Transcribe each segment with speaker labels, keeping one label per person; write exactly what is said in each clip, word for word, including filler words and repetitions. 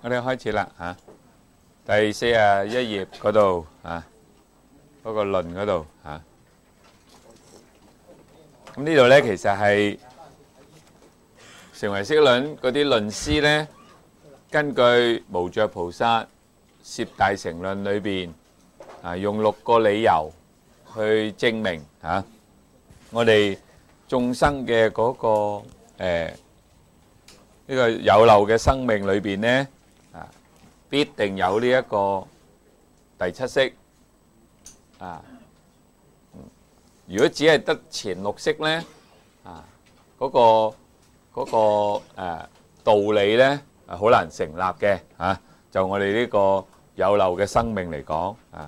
Speaker 1: 我哋開始啦嚇，第四十一頁嗰度嚇，嗰個論嗰度嚇。咁呢度咧其實係成唯識論嗰啲論師咧，根據無著菩薩攝大乘論裏邊啊，用六個理由去證明嚇我哋眾生嘅嗰個誒呢個有漏嘅生命裏邊咧。啊！必定有呢一個第七識啊！如果只係得前六識咧，啊嗰個嗰個誒道理咧，係好難成立嘅嚇。就我哋呢個有漏嘅生命嚟講啊，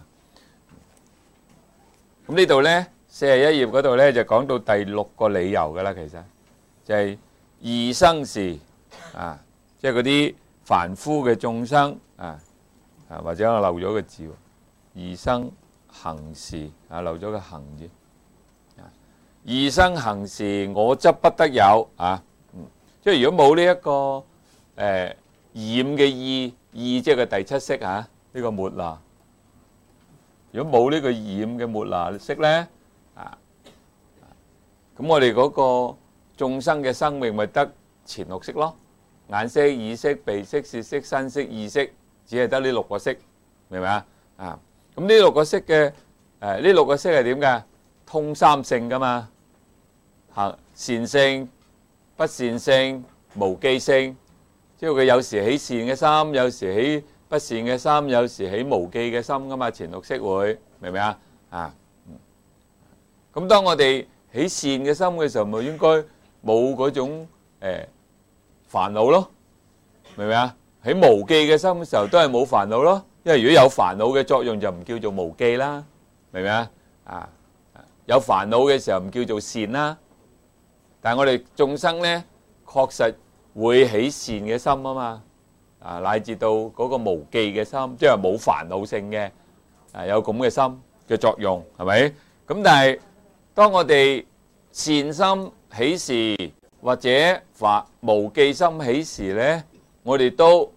Speaker 1: 咁呢度咧四十一頁嗰度咧就講到第六個理由㗎啦。其實就係異生時啊，即係嗰啲凡夫嘅眾生啊，啊或者我漏咗個字，異生行時啊，漏咗個行字。異生行時，我執不得有啊。嗯，即係如果冇呢一個誒、呃、染嘅意意，即係個第七識啊，呢、這個末那。如果冇呢個染嘅末那識咧啊，咁我哋嗰個眾生嘅生命咪得前六識咯。眼識、耳識、鼻識、舌識、身識、意識，只係得呢六個識，明唔明啊？啊，咁呢六個識嘅誒，呢六個識係點㗎？通三性㗎嘛，行善性、不善性、無記性，即係佢有時起善嘅心，有時起不善嘅心，有時起無記嘅心㗎嘛。前六識會明唔明啊？啊，咁當我哋起善嘅心嘅時候，咪應該冇嗰種誒煩惱咯，明唔明啊？喺無記嘅心嘅時候都係冇煩惱咯，因為如果有煩惱嘅作用就唔叫做無記啦，明唔明啊？啊，有煩惱嘅時候唔叫做善啦。但係我哋眾生咧，確實會起善嘅心啊嘛，啊乃至到嗰個無記嘅心，即係冇煩惱性嘅，啊有咁嘅心嘅作用，係咪？咁但係當我哋善心起時，或者發無記心起時咧，我哋都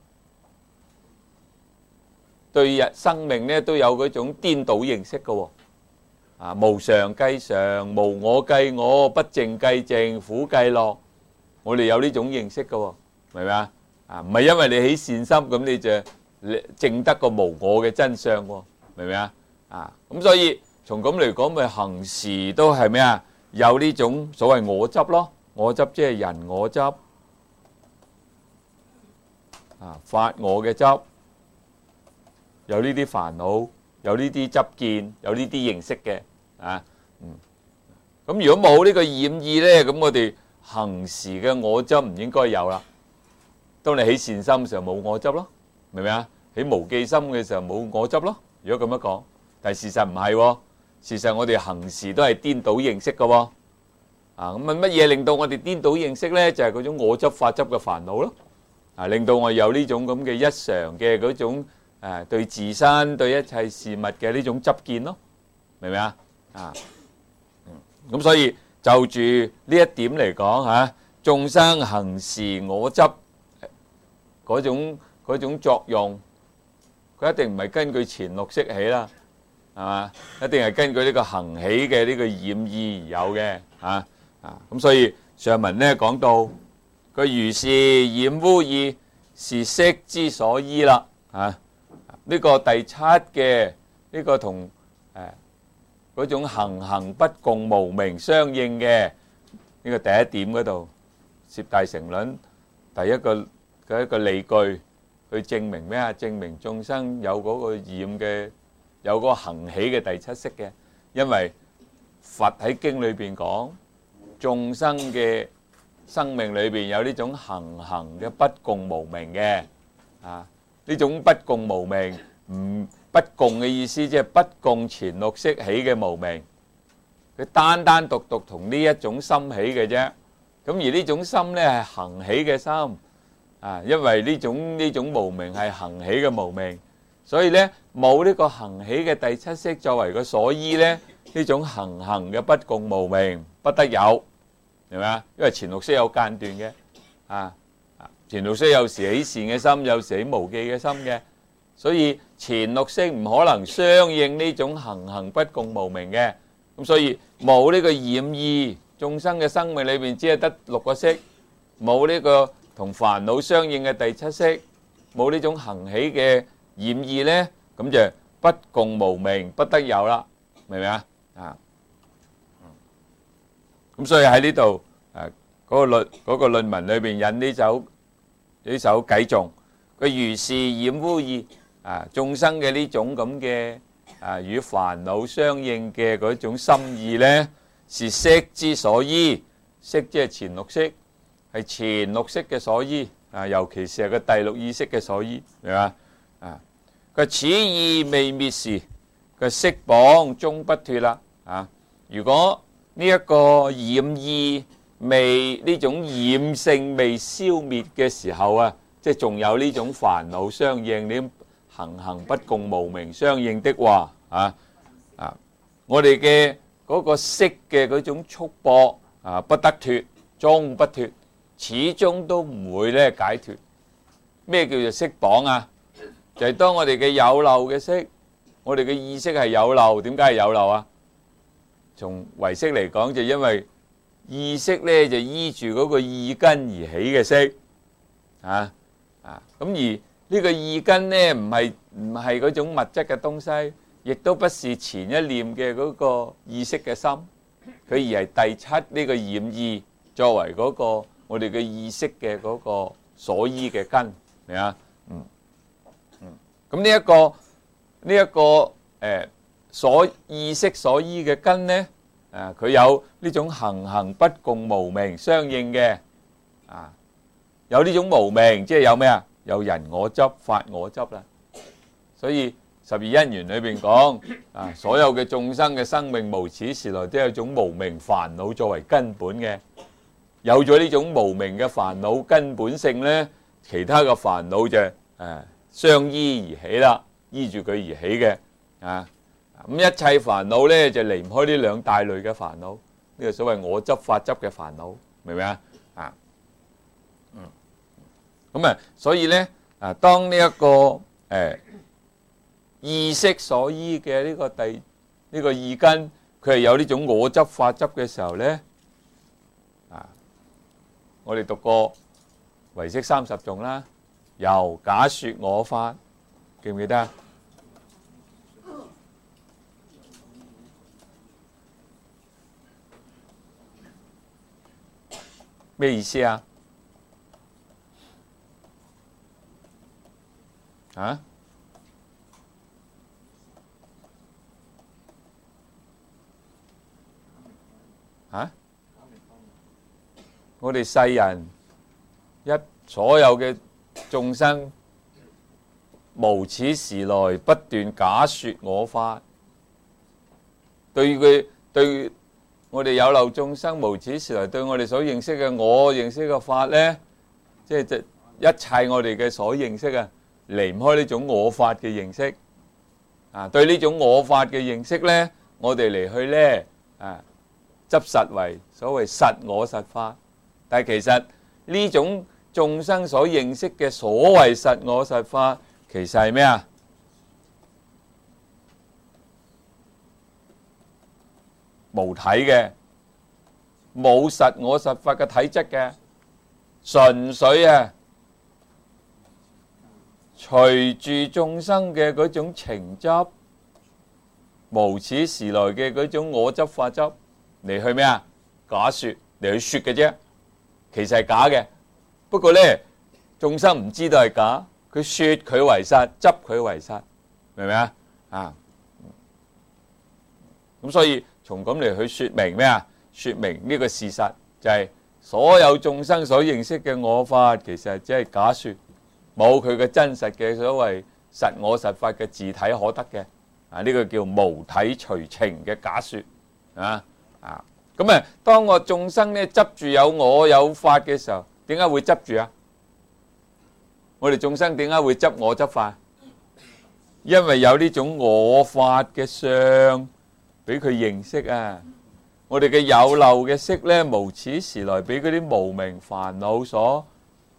Speaker 1: 對日生命咧都有嗰種顛倒認識嘅喎。啊，無常計常，無我計我，不淨計淨，苦計樂。我哋有呢種認識嘅喎，明唔明啊？啊，唔係因為你起善心咁你就證得個無我嘅真相喎，明唔明啊？啊，咁所以從咁嚟講，咪行時都係咩啊？有呢種所謂我執咯。我執即係人我執，啊法我嘅執，有呢啲煩惱，有呢啲執見，有呢啲認識嘅，啊，嗯，咁如果冇呢個染意咧，咁我哋行時嘅我執唔應該有啦。當你起善心嘅時候冇我執咯，明唔明啊？起無記心嘅時候冇我執咯。如果咁樣講，但係事實唔係喎，事實我哋行時都係顛倒認識嘅喎。啊，咁啊乜嘢令到我哋顛倒認識咧？就係嗰種我執法執嘅煩惱咯。啊，令到我有呢種咁嘅一常嘅嗰種誒對自身對一切事物嘅呢種執見咯，明唔明啊？啊，咁所以就住呢一點嚟講嚇，眾生行時我執嗰種嗰種作用，佢一定唔係根據前六識起啦，係嘛？一定係根據呢個行起嘅呢個染意而有嘅嚇。啊，咁所以上文咧講到佢如是染污意是識之所依啦，啊，呢個第七嘅呢個同誒嗰種行行不共無明相應嘅呢個第一點嗰度，攝大乘論第一個嘅一個理據去證明咩啊？證明眾生有嗰個染嘅，有嗰個行起嘅第七識嘅，因為佛喺經裏邊講。眾生嘅生命裏邊有呢種行行嘅不共無明嘅，啊呢種不共無明，唔不共嘅意思即係不共前六識起嘅無明，佢單單獨獨同呢一種心起嘅啫。咁而呢種心咧係行起嘅心，啊因為呢種呢種無明係行起嘅無明，所以咧冇呢個行起嘅第七識作為個所依咧，呢種行行嘅不共無明不得有。明唔明啊？因為前六識有間斷嘅，啊啊， 前六識有時起善嘅心，有時起無記嘅心嘅，所以前六識唔可能相應呢種行行不共無明嘅，咁所以冇呢個染意，眾生嘅生命裏邊只係得六個識，冇呢個同煩惱相應嘅第七識，冇呢種行起嘅染意呢，咁就不共無明，不得有啦，明唔明啊？啊，咁所以喺呢度誒嗰個論嗰個論文裏邊引呢首呢首偈頌，佢如是染污意啊，眾生嘅呢種咁嘅啊與煩惱相應嘅嗰種心意呢，是識之所依，識即係前六識，係前六識嘅所依啊，尤其是係個第六意識嘅所依，明嘛？啊，佢此意未滅時，佢識綁終不脫啦。啊，如果呢一個染意未呢種染性未消滅嘅時候啊，即係仲有呢種煩惱相應，呢行行不共無明相應的話，啊啊，我哋嘅嗰個識嘅嗰種束縛啊，不得脫，終不脫，始終都唔會咧解脫。咩叫做識綁啊？就係當我哋嘅有漏嘅識，我哋嘅意識係有漏，點解係有漏啊？從唯識嚟講，就因為意識咧就依住嗰個意根而起嘅識，啊啊，咁而呢個意根咧唔係唔係嗰種物質嘅東西，亦都不是前一念嘅嗰個意識嘅心，佢而係第七呢個染意作為嗰個我哋嘅意識嘅嗰個所依嘅根，明啊？嗯嗯，咁呢一個呢一個誒所意識所依嘅根咧，誒佢有呢種行行不共無明相應嘅，啊有呢種無明，即係有咩啊？有人我執、法我執啦。所以十二因緣裏邊講啊，所有嘅眾生嘅生命無始時來都有一種無明煩惱作為根本嘅。有咗呢種無明嘅煩惱根本性咧，其他嘅煩惱就誒相依而起啦，依住佢而起嘅啊。咁一切煩惱咧就離唔開呢兩大類嘅煩惱，呢個所謂我執、法執嘅煩惱，明唔明啊？啊，嗯，咁啊，所以咧啊，當呢一個誒意識所依嘅呢個第呢個意根，佢係有呢種我執、法執嘅時候咧，啊，我哋讀過唯識三十頌啦，由假說我法，記唔記得啊？咩意思啊？啊？啊？我哋世人一所有嘅眾生，無始時來不斷假說我法，對佢對。我哋有漏眾生無始時來對我哋所認識嘅我認識嘅法呢，即係一切我哋嘅所認識啊，離唔開呢種我法嘅認識啊。對呢種我法嘅認識呢，我哋嚟去呢啊執實為所謂實我實法。但係其實呢種眾生所認識嘅所謂實我實法，其實係咩啊？無體嘅，冇實我實法嘅體質嘅，純粹啊，隨住眾生嘅嗰種情執，無始時來嘅嗰種我執法執嚟去咩啊？假說嚟去說嘅啫，其實係假嘅。不過咧，眾生唔知道係假，佢說佢為實，執佢為實，明唔明啊？啊，咁所以。從咁嚟去說明咩啊？說明呢個事實就係所有眾生所認識嘅我法，其實只係假說，冇佢嘅真實嘅所謂實我實法嘅自體可得嘅。啊，呢個叫無體隨情嘅假說啊啊！咁啊，當我眾生咧執住有我有法嘅時候，點解會執住啊？我哋眾生點解會執我執法？因為有呢種我法嘅相。俾佢認識啊！我哋嘅有漏嘅識咧，無始時來俾嗰啲無明煩惱所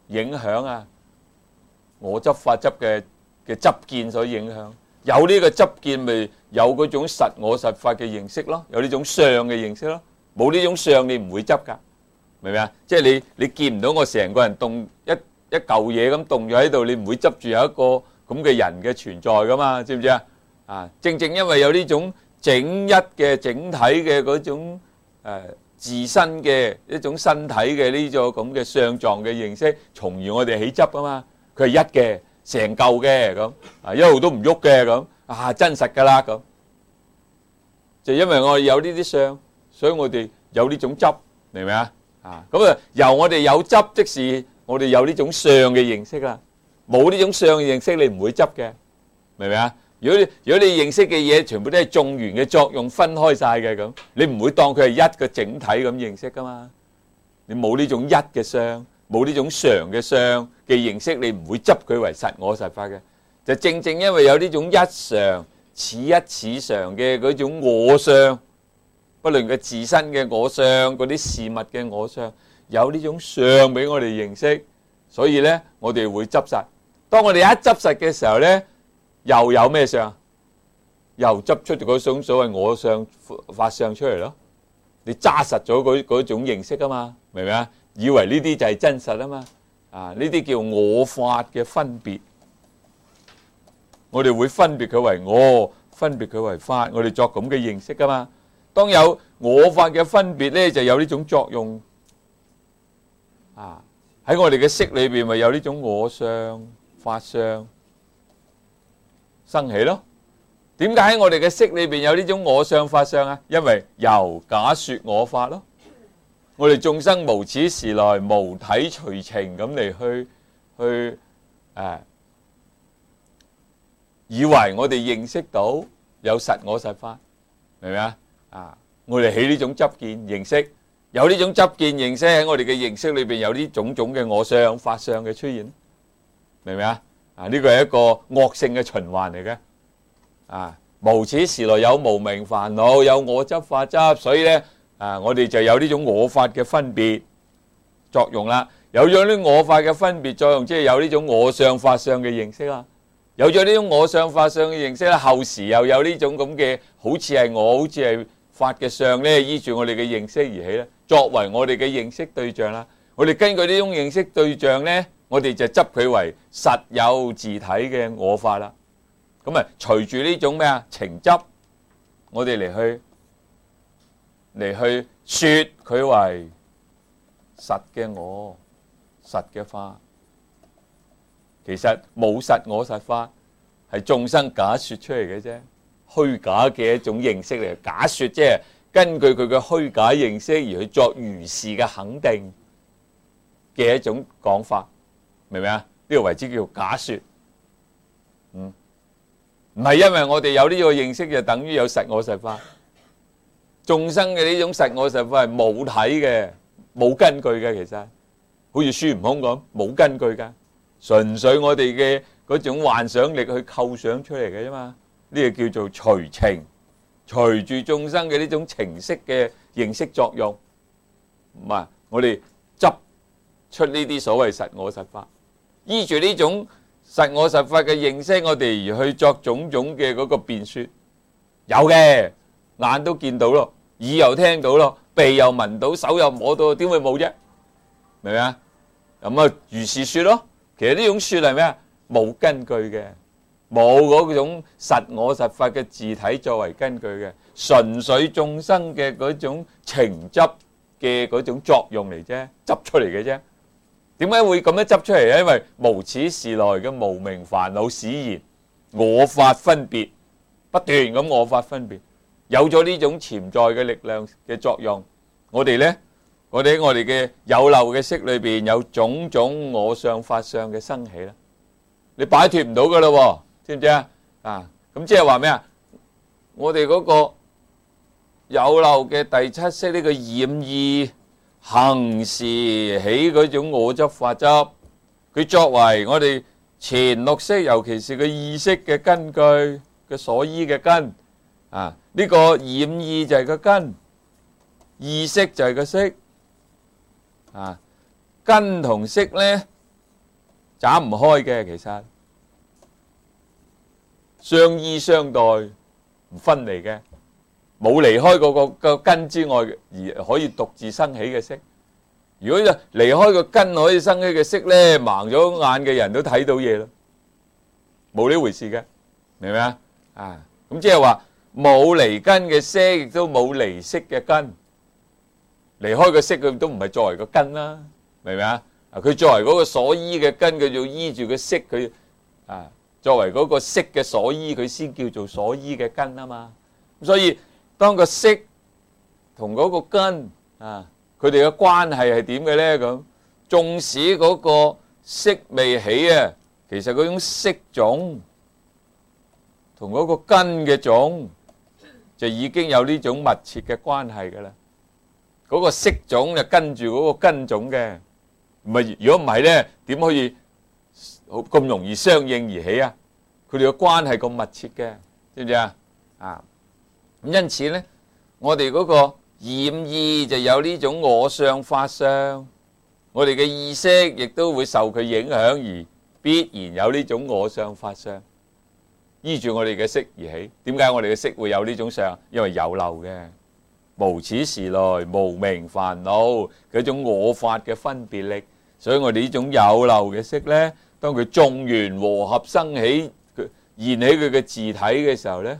Speaker 1: 影響啊，我執法執嘅嘅執見所影響。有呢個執見，咪有嗰種實我實法嘅認識咯，有呢種相嘅認識咯。冇呢種相，你唔會執噶，明唔明啊？即係你你見唔到我成個人動一一嚿嘢咁動咗喺度，你唔會執住有一個咁嘅人嘅存在噶嘛？知唔知啊？啊，正正因為有呢種整一嘅整體嘅嗰種誒自身嘅一種身體嘅呢種咁嘅相狀嘅認識，從而我哋起執啊嘛。佢係一嘅。成嚿嘅咁啊，一路都唔喐嘅咁啊，真實噶啦咁，就因為我哋有呢啲相，所以我哋有呢種執，明唔明啊？啊，咁啊，由我哋有執，即是我哋有呢種相嘅認識啦。冇呢種相嘅認識，你唔會執嘅，明唔明啊？如果你如果你認識嘅嘢全部都係眾緣嘅作用分開晒嘅咁，你唔會當佢係一個整體咁認識噶嘛？你冇呢種一嘅相。冇呢種常嘅相嘅認識，你唔會執佢為實我實法嘅。就正正因為有呢種一常似一似常嘅嗰種我相，不論佢自身嘅我相，嗰啲事物嘅我相，有呢種相俾我哋認識，所以呢，我哋會執實。當我哋一執實嘅時候呢，又有咩相？又執出嗰種所謂我相法相出嚟咯。你揸實咗嗰嗰種認識啊嘛，明唔明啊？以為呢啲就係真實啊嘛，啊呢啲叫我法嘅分別，我哋會分別佢為我，分別佢為法，我哋作咁嘅認識噶嘛。當有我法嘅分別咧，就有呢種作用，啊喺我哋嘅識裏邊咪有呢種我相、法相生起咯。點解喺我哋嘅識裏邊有呢種我相、法相啊？因為由假說我法咯。我哋眾生無始時來無體隨情咁嚟去去誒，以為我哋認識到有實我實法，明唔明啊？啊，我哋起呢種執見認識，有呢種執見認識喺我哋嘅認識裏邊有呢種種嘅我相、法相嘅出現，明唔明啊？啊，呢個係一個惡性嘅循環嚟嘅。啊，無始時來有無明煩惱，有我執法執，所以咧。啊！我哋就有呢種我法嘅分別作用啦，有咗呢我法嘅分別作用，即係有呢種我相法相嘅認識啦。有咗呢種我相法相嘅認識咧，後時又有呢種咁嘅好似係我，好似係法嘅相咧，依住我哋嘅認識而起咧，作為我哋嘅認識對象啦。我哋根據呢種認識對象咧，我哋就執佢為實有自體嘅我法啦。咁啊，隨住呢種咩啊情執，我哋嚟去。嚟去說佢為實嘅我、實嘅法，其實冇實我實法，係眾生假說出嚟嘅啫，虛假嘅一種認識嚟。假說即係根據佢嘅虛假認識而去作如是嘅肯定嘅一種講法，明唔明啊？呢個為之叫假說。嗯，唔係因為我哋有呢個認識就等於有實我實法。眾生嘅呢種實我實法係冇體嘅，冇根據嘅，其實好似孫悟空咁冇根據㗎，純粹我哋嘅嗰種幻想力去構想出嚟嘅啫嘛。呢個叫做隨情，隨住眾生嘅呢種情識嘅認識作用，唔係我哋執出呢啲所謂實我實法，依住呢種實我實法嘅認識，我哋而去作種種嘅嗰個辯說，有嘅。眼都見到咯，耳又聽到咯，鼻又聞到，手又摸到，點會冇啫？明唔明啊？咁啊，如是說咯。其實呢種說係咩啊？冇根據嘅，冇嗰種實我實法嘅自體作為根據嘅，純粹眾生嘅嗰種情執嘅嗰種作用嚟啫，執出嚟嘅啫。點解會咁樣執出嚟咧？因為無始時來嘅無明煩惱使然，我法分別不斷咁我法分別。有咗呢種潛在嘅力量嘅作用，我哋呢，我哋喺我哋嘅有漏嘅識裏邊有種種我相法相嘅生起啦，你擺脫唔到噶啦，知唔知啊？啊，咁即係話咩啊？我哋嗰個有漏嘅第七識呢個染意行時起嗰種我執法執，佢作為我哋前六識，尤其是個意識嘅根據嘅所依嘅根。啊！呢個染意就係個根，意識就係個識。啊，根同識咧斬唔開嘅，其實相依相待，唔分離嘅，冇離開嗰個個根之外而可以獨自生起嘅色。如果就離開個根可以生起嘅色咧，盲咗眼嘅人都睇到嘢咯，冇呢回事嘅，明唔明啊？啊，咁即係話冇離根嘅色，亦都冇離色嘅根。離開個色，佢都唔係作為個根啦，明唔明啊？啊，佢作為嗰個所依嘅根，佢要依住個色，佢啊作為嗰個色嘅所依，佢先叫做所依嘅根啊嘛。咁所以當個色同嗰個根啊，佢哋嘅關係係點嘅咧？咁縱使嗰個色未起啊，其實嗰種色種同嗰個根嘅種就已經有呢種密切嘅關係㗎啦。嗰個色種就跟住嗰個根種嘅，唔係，如果唔係咧，點可以咁容易相應而起啊？佢哋嘅關係咁密切嘅，知唔知啊？啊，咁因此咧，我哋嗰個染意就有呢種我相法相，我哋嘅意識亦都會受佢影響而必然有呢種我相法相，依住我哋嘅色而起。點解我哋嘅色會有呢種相？因為有漏嘅。無始時來無明煩惱嗰種我法嘅分別力，所以我哋呢種有漏嘅色呢，當佢眾緣和合生起，佢現起佢嘅自體嘅時候呢，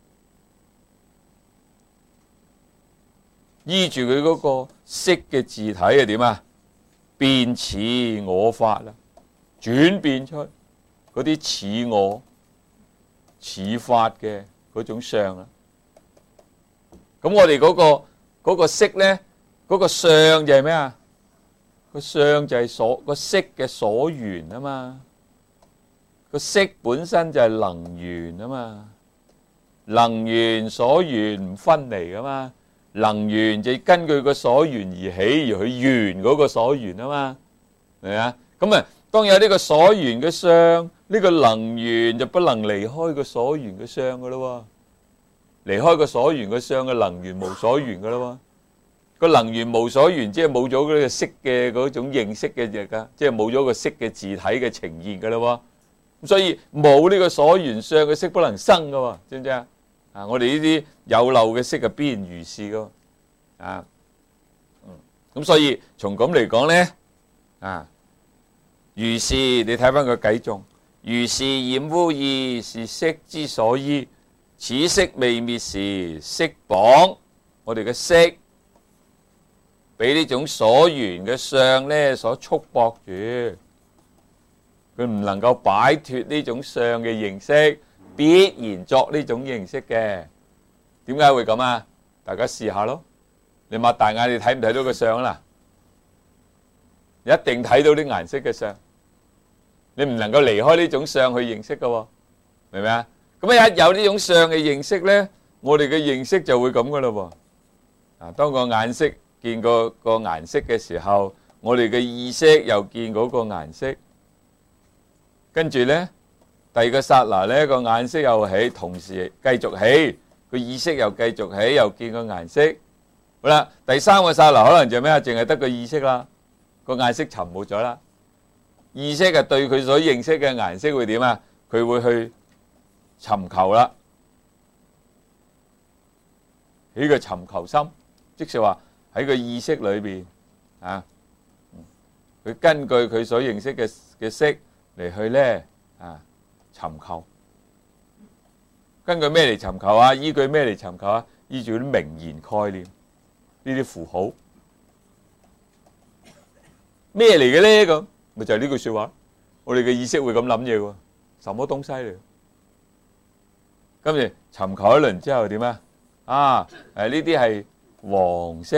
Speaker 1: 依住佢嗰個色嘅自體係點啊？變似我法啦，轉變出嗰啲似我似法嘅嗰種相啦。咁我哋嗰個嗰個色咧，嗰個相就係咩啊？個相就係所個色嘅所緣啊嘛。個色本身就係能緣啊嘛，能緣所緣唔分離噶嘛。能緣就根據個所緣而起，而去緣嗰個所緣啊嘛，係咪啊？咁啊，當有呢個所緣嘅相，呢個能緣就不能離開個所緣嘅相噶咯喎。離開個所緣個相嘅能緣無所緣噶啦喎，個能緣無所緣，即係冇咗嗰個色嘅嗰種認識嘅嘢噶，即係冇咗個色嘅自體嘅呈現噶啦喎。咁所以冇呢個所緣相嘅色不能生噶喎，知唔知啊？啊，我哋呢啲有漏嘅色係必然如是噶，啊，嗯，咁所以從咁嚟講咧，啊，如是你睇翻個偈頌，如是染污意是色之所依。此色未滅時，色綁我哋嘅色，俾呢種所緣嘅相咧所束縛住，佢唔能夠擺脫呢種相嘅認識，必然作呢種認識嘅。點解會咁啊？大家試下咯，你擘大眼，你睇唔睇到個相啦？一定睇到啲顏色嘅相，你唔能夠離開呢種相去認識噶，明唔明啊？咁一有呢種相嘅認識咧，我哋嘅認識就會咁噶啦喎。啊，當個眼色見個個顏色嘅時候，我哋嘅意識又見嗰個顏色，跟住咧第二個剎那咧個眼色又起，同時繼續起，個意識又繼續起，又見個顏色。好啦，第三個剎那可能就咩啊？淨係得個意識啦，個顏色沉沒咗啦。意識係對佢所認識嘅顏色會點啊？佢會去尋求啦，起個尋求心，即是話喺個意識裏邊啊，佢根據佢所認識嘅嘅色嚟去咧啊尋求，根據咩嚟尋求啊？依據咩嚟尋求啊？依住啲名言概念，呢啲符號咩嚟嘅咧？咁咪就係呢句說話，我哋嘅意識會咁諗嘢喎，什麼東西嚟？跟住尋求一輪之後點啊？啊，誒呢啲係黃色，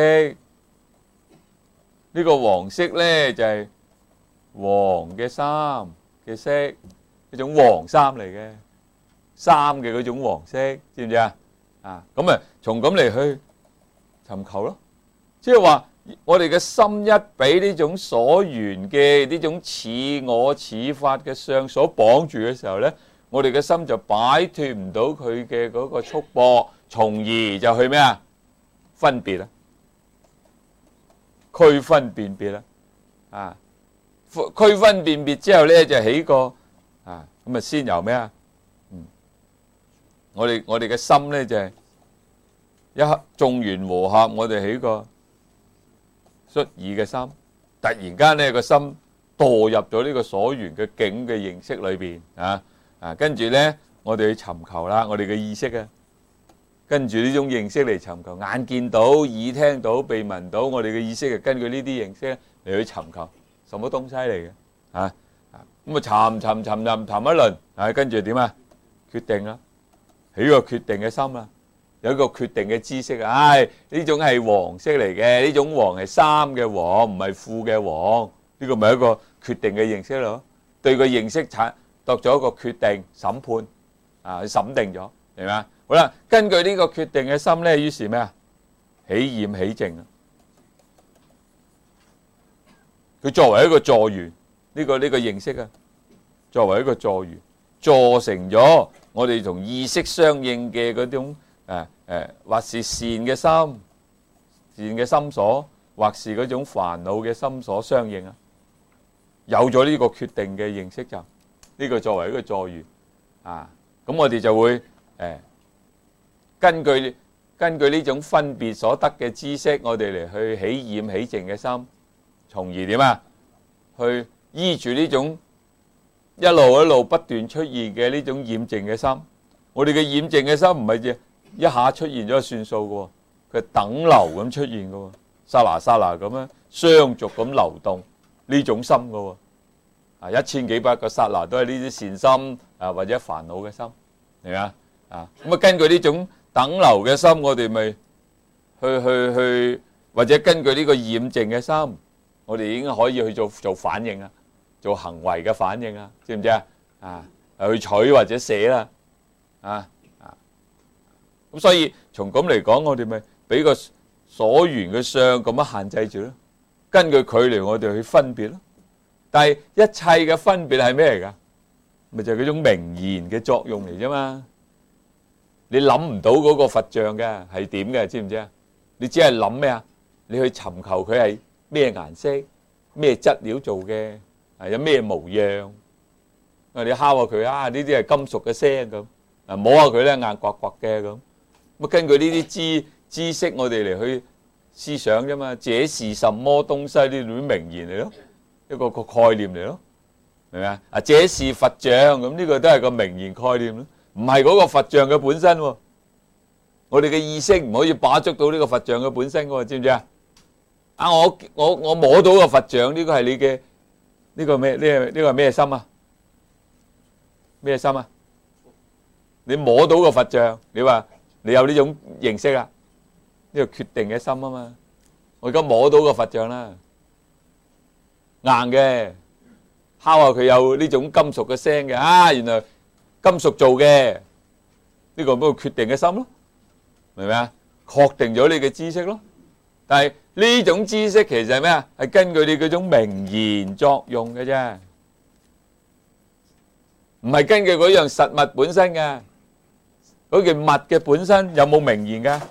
Speaker 1: 呢個黃色咧就係黃嘅衫嘅色，一種黃衫嚟嘅，衫嘅嗰種黃色，知唔知啊？啊，咁啊，從咁嚟去尋求咯，即係話我哋嘅心一俾呢種所緣嘅呢種似我似法嘅相所綁住嘅時候咧，我哋嘅心就擺脫唔到佢嘅嗰個束縛，從而就去咩啊？分別啦，區分辨別啦，啊， 區分辨別之後咧，就起個啊咁啊，先由咩啊？嗯，我哋我哋嘅心咧就係一刻眾緣和合，我哋起個率意嘅心。突然間咧個心墮入咗呢個所緣嘅境嘅認識裏邊啊啊，跟住咧我哋去尋求啦，我哋嘅意識啊，跟住呢種認識嚟尋求，眼見到、耳聽到、鼻聞到，我哋嘅意識就根據呢啲認識嚟去尋求什麼東西嚟嘅啊啊，咁啊尋尋尋尋尋一輪啊，跟住點啊？決定啦，起個決定嘅心啦。有一個決定嘅知識啊！唉，呢種係黃色嚟嘅，呢種黃係三嘅黃，唔係負嘅黃。呢個咪一個決定嘅認識咯。對個認識產作咗一個決定審判啊，審定咗，明嘛？好啦，根據呢個決定嘅心咧，於是咩啊？起染起淨啊！佢作為一個助緣，呢個呢個認識啊，作為一個助緣，助成咗我哋同意識相應嘅嗰種。誒誒，或是善嘅心，善嘅心所，或是嗰種煩惱嘅心所相應啊。有咗呢個決定嘅認識就，呢個作為一個助緣啊。咁我哋就會誒根據根據呢種分別所得嘅知識，我哋嚟去起染起淨嘅心，從而點啊？去依住呢種一路一路不斷出現嘅呢種染淨嘅心。我哋嘅染淨嘅心唔係啫。一下出現咗算數嘅，佢等流咁出現嘅，剎那剎那咁樣相續咁流動呢種心嘅，啊一千幾百個剎那都係呢啲善心啊或者煩惱嘅心，明嘛？啊咁啊根據呢種等流嘅心，我哋咪去去去，或者根據呢個染淨嘅心，我哋已經可以去做做反應啊，做行為嘅反應啊，知唔知啊？啊去取或者捨啦，啊。咁所以從咁嚟講，我哋咪俾個所緣嘅相咁樣限制住咯。根據距離，我哋去分別咯。但係一切嘅分別係咩嚟㗎？咪就係嗰種名言嘅作用嚟啫嘛。你諗唔到嗰個佛像嘅係點嘅，知唔知啊？你只係諗咩啊？你去尋求佢係咩顏色、咩質料做嘅，係有咩模樣。啊，你敲下佢啊，呢啲係金屬嘅聲咁。啊，摸下佢咧，硬刮刮嘅咁。咁根據呢啲知知識，我哋嚟去思想啫嘛。這是什麼東西？呢啲名言嚟咯，一個個概念嚟咯，明唔明啊？啊，這是佛像咁，呢個都係個名言概念咯，唔係嗰個佛像嘅本身喎。我哋嘅意識唔可以把捉到呢個佛像嘅本身喎，知唔知啊？啊，我我我摸到個佛像，呢個係你嘅呢個咩？呢個呢個係咩心啊？咩心啊？你摸到個佛像，你話？你有呢種認識啊？呢個決定嘅心啊嘛！我而家摸到個佛像啦，硬嘅，敲下佢有呢種金屬嘅聲嘅啊！原來金屬做嘅，呢個咪決定嘅心咯，明唔明啊？確定咗你嘅知識咯。但係呢種知識其實係咩啊？係根據你嗰種名言作用嘅啫，唔係根據嗰樣實物本身嘅。嗰件物嘅本身有冇名言㗎？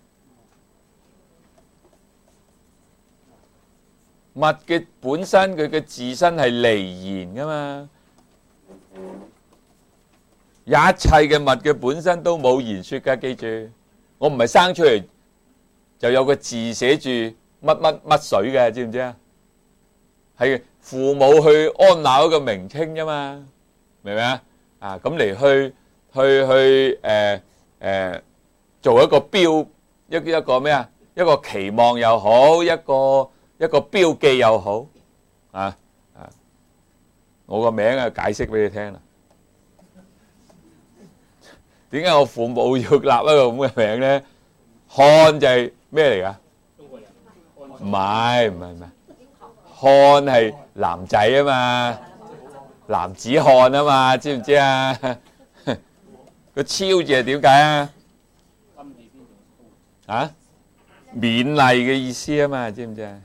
Speaker 1: 物嘅本身佢嘅自身係離言㗎嘛，一切嘅物嘅本身都冇言說㗎。記住，我唔係生出嚟就有個字寫住乜乜乜水嘅，知唔知啊？係父母去安立一個名稱啫嘛，明唔明啊？啊咁嚟去。去去誒誒做一個標一一個咩啊？一個期望又好，一個一個標記又好啊啊！我個名啊，解釋俾你聽啦。點解我父母要立一個咁嘅名咧？漢就係咩嚟㗎？中國人唔係唔係唔係，漢係男仔啊嘛，男子漢啊嘛，知唔知啊？個超字係點解啊？啊，勉勵嘅意思啊嘛，知唔知啊？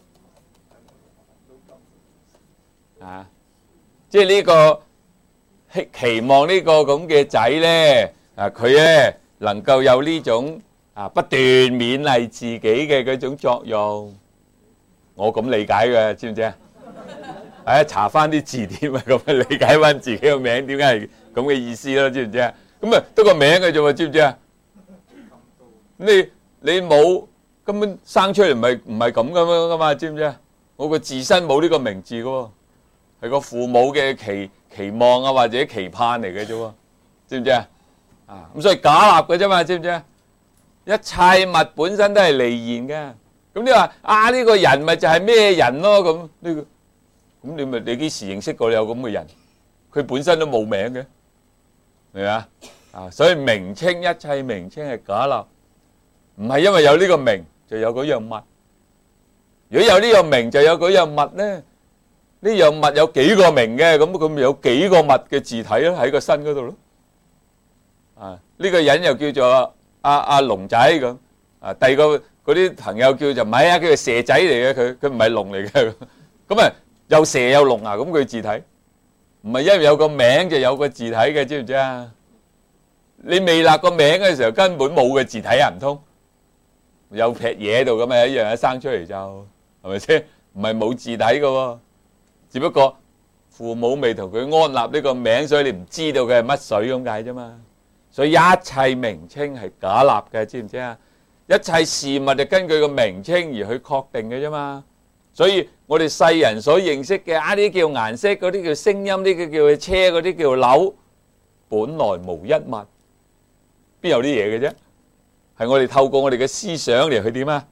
Speaker 1: 啊，即係呢個希期望呢個咁嘅仔咧，啊佢咧能夠有呢種啊不斷勉勵自己嘅嗰種作用，我咁理解嘅，知唔知啊？ 誒查翻啲字典啊，咁理解翻自己個名點解係咁嘅意思咯，知唔知啊？咁啊得個名嘅啫喎，知唔知啊？你你冇根本生出嚟唔係唔係咁咁樣噶嘛，知唔知啊？我個自身冇呢個名字嘅喎，係個父母嘅期期望啊或者期盼嚟嘅啫喎，知唔知啊？啊咁所以假立嘅啫嘛，知唔知啊？一切物本身都係離言嘅。咁你話啊呢個人咪就係咩人咯？咁呢個咁你咪你幾時認識過有咁嘅人？佢本身都冇名嘅，明嘛？啊，所以名稱一切名稱係假立，唔係因為有呢個名就有嗰樣物。如果有呢個名就有嗰樣物咧，呢樣物有幾個名嘅，咁佢咪有幾個物嘅字體咯喺個身嗰度咯。啊，呢個人又叫做阿阿龍仔咁，啊第二個嗰啲朋友叫就唔係啊，叫做蛇仔嚟嘅，佢佢唔係龍嚟嘅，咁啊有蛇有龍啊，咁佢字體唔係因為有個名就有個字體嘅，知唔知啊？你未立個名嘅時候根本冇個字體啊，唔通有劈嘢喺度咁啊，一樣一生出嚟就係咪先？唔係冇字體嘅喎，只不過父母未同佢安立呢個名，所以你唔知道佢係乜水咁解啫嘛。所以一切名稱係假立嘅，知唔知啊？一切事物就根據個名稱而去確定嘅啫嘛。所以我哋世人所認識嘅啊，呢啲叫顏色，嗰啲叫聲音，呢啲叫車，嗰啲叫樓，本來無一物，邊有啲嘢嘅啫？係我哋透過我哋嘅思想嚟去點啊？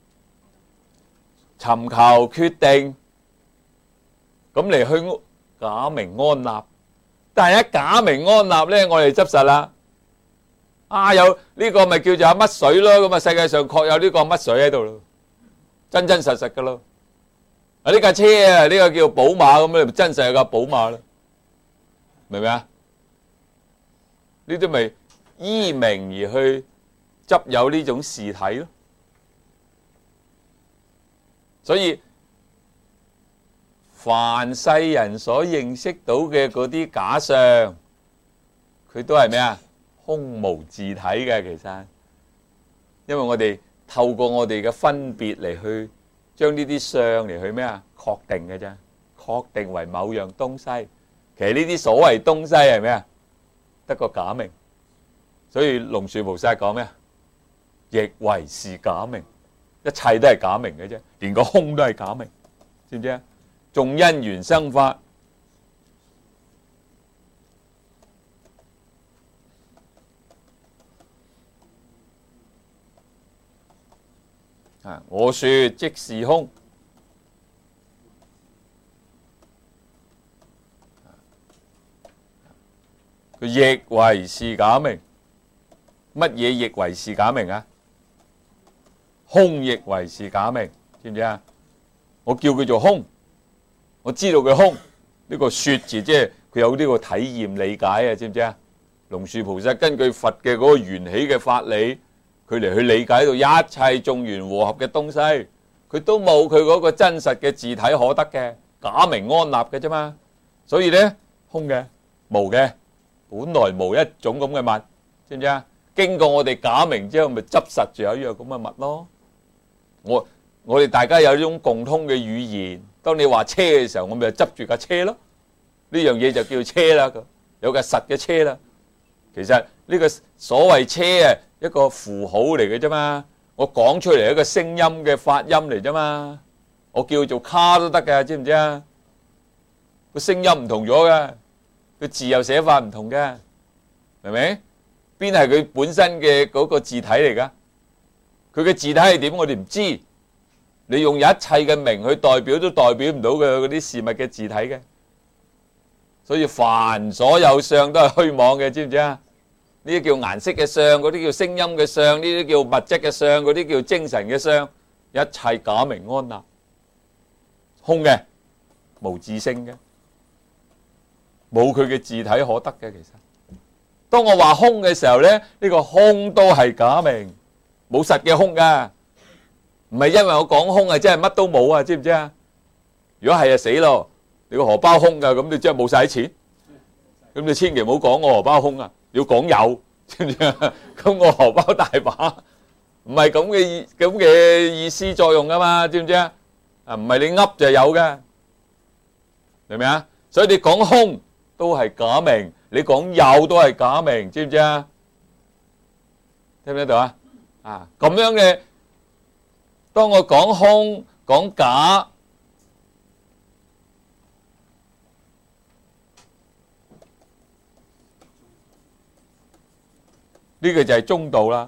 Speaker 1: 尋求決定，咁嚟去假名安立。但係一假名安立咧，我哋執實啦。啊，有呢個咪叫做乜水咯？咁啊，世界上確有呢個乜水喺度咯，真真實實噶咯。啊，呢架車啊，呢個叫寶馬咁咧，真實有架寶馬啦，明唔明啊？呢啲咪依名而去執有呢種事體咯。所以凡世人所認識到嘅嗰啲假相，佢都係咩啊？空無自體嘅，其實，因為我哋透過我哋嘅分別嚟去將呢啲相嚟去咩啊？確定嘅啫，確定為某樣東西。其實呢啲所謂東西係咩啊？得個假名。所以龍樹菩薩講咩啊？亦為是假名，一切都係假名嘅啫，連個空都係假名，知唔知啊？眾因緣生法。啊！我說即是空，佢亦為是假名。乜嘢亦為是假名啊？空亦為是假名，知唔知啊？我叫佢做空，我知道佢空，呢個說字即係佢有呢個體驗理解啊，知唔知啊？龍樹菩薩根據佛嘅嗰個緣起嘅法理，佢嚟去理解到一切眾緣和合嘅東西，佢都冇佢嗰個真實嘅字體可得嘅，假名安立嘅啫嘛。所以咧，空嘅、無嘅，本來無一種咁嘅物，知唔知啊？經過我哋假名之後，咪執實住有一樣咁嘅物咯。我我哋大家有呢種共通嘅語言，當你話車嘅時候，我咪就執住架車咯。呢樣嘢就叫車啦，有架實嘅車啦。其實呢個所謂車啊，一個符號嚟嘅啫嘛，我講出嚟一個聲音嘅發音嚟啫嘛，我叫做卡都得嘅，知唔知啊？個聲音唔同咗嘅，個字又寫法唔同嘅，明唔明？邊係佢本身嘅嗰個字體嚟噶？佢嘅字體係點？我哋唔知。你用一切嘅名去代表都代表唔到嘅嗰啲事物嘅字體嘅，所以凡所有相都係虛妄嘅，知唔知啊？呢啲叫顏色嘅相，嗰啲叫聲音嘅相，呢啲叫物質嘅相，嗰啲叫精神嘅相，一切假名安立，空嘅，無自性嘅，冇佢嘅字體可得嘅。其實，當我話空嘅時候咧，呢個空都係假名，冇實嘅空噶，唔係因為我講空啊，真係乜都冇啊，知唔知啊？如果係啊，死咯！你個荷包空噶，咁你真係冇晒錢，咁你千祈唔好講我荷包空啊！要講有，知唔知啊？咁我荷包大把，唔係咁嘅意咁嘅意思作用噶嘛，知唔知啊？啊，唔係你噏就有嘅， 明唔明啊？所以你講空都係假名，你講有都係假名，知唔知啊？聽唔聽到啊？啊，咁樣嘅，當我講空講假，呢個就係中道啦。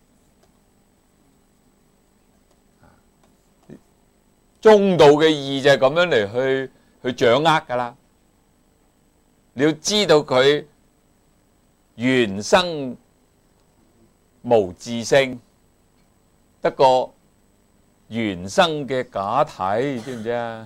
Speaker 1: 中道嘅義就係咁樣嚟去去掌握噶啦。你要知道佢原生無自性，得個原生嘅假體，知唔知啊？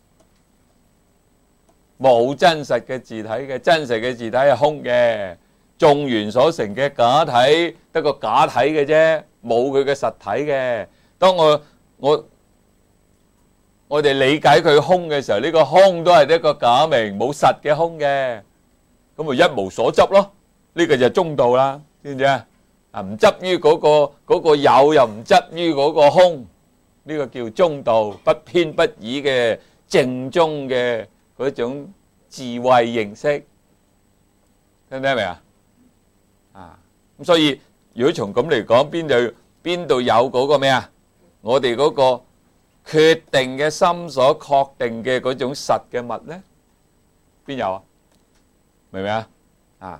Speaker 1: 冇真實嘅自體嘅，真實嘅自體係空嘅，眾緣所成嘅假體，得個假體嘅啫，冇佢嘅實體嘅。當我我我哋理解佢空嘅時候，呢個空都係一個假名，冇實嘅空嘅，咁咪一無所執咯。呢個就係中道啦，知唔知啊？啊，唔執於嗰個嗰個有，又唔執於嗰個空，呢個叫中道，不偏不倚嘅正宗嘅嗰種智慧認識，聽唔聽明啊？啊，咁所以如果從咁嚟講，邊度邊度有嗰個咩啊？我哋嗰個決定嘅心所確定嘅嗰種實嘅物咧，邊有啊？明唔明啊？啊，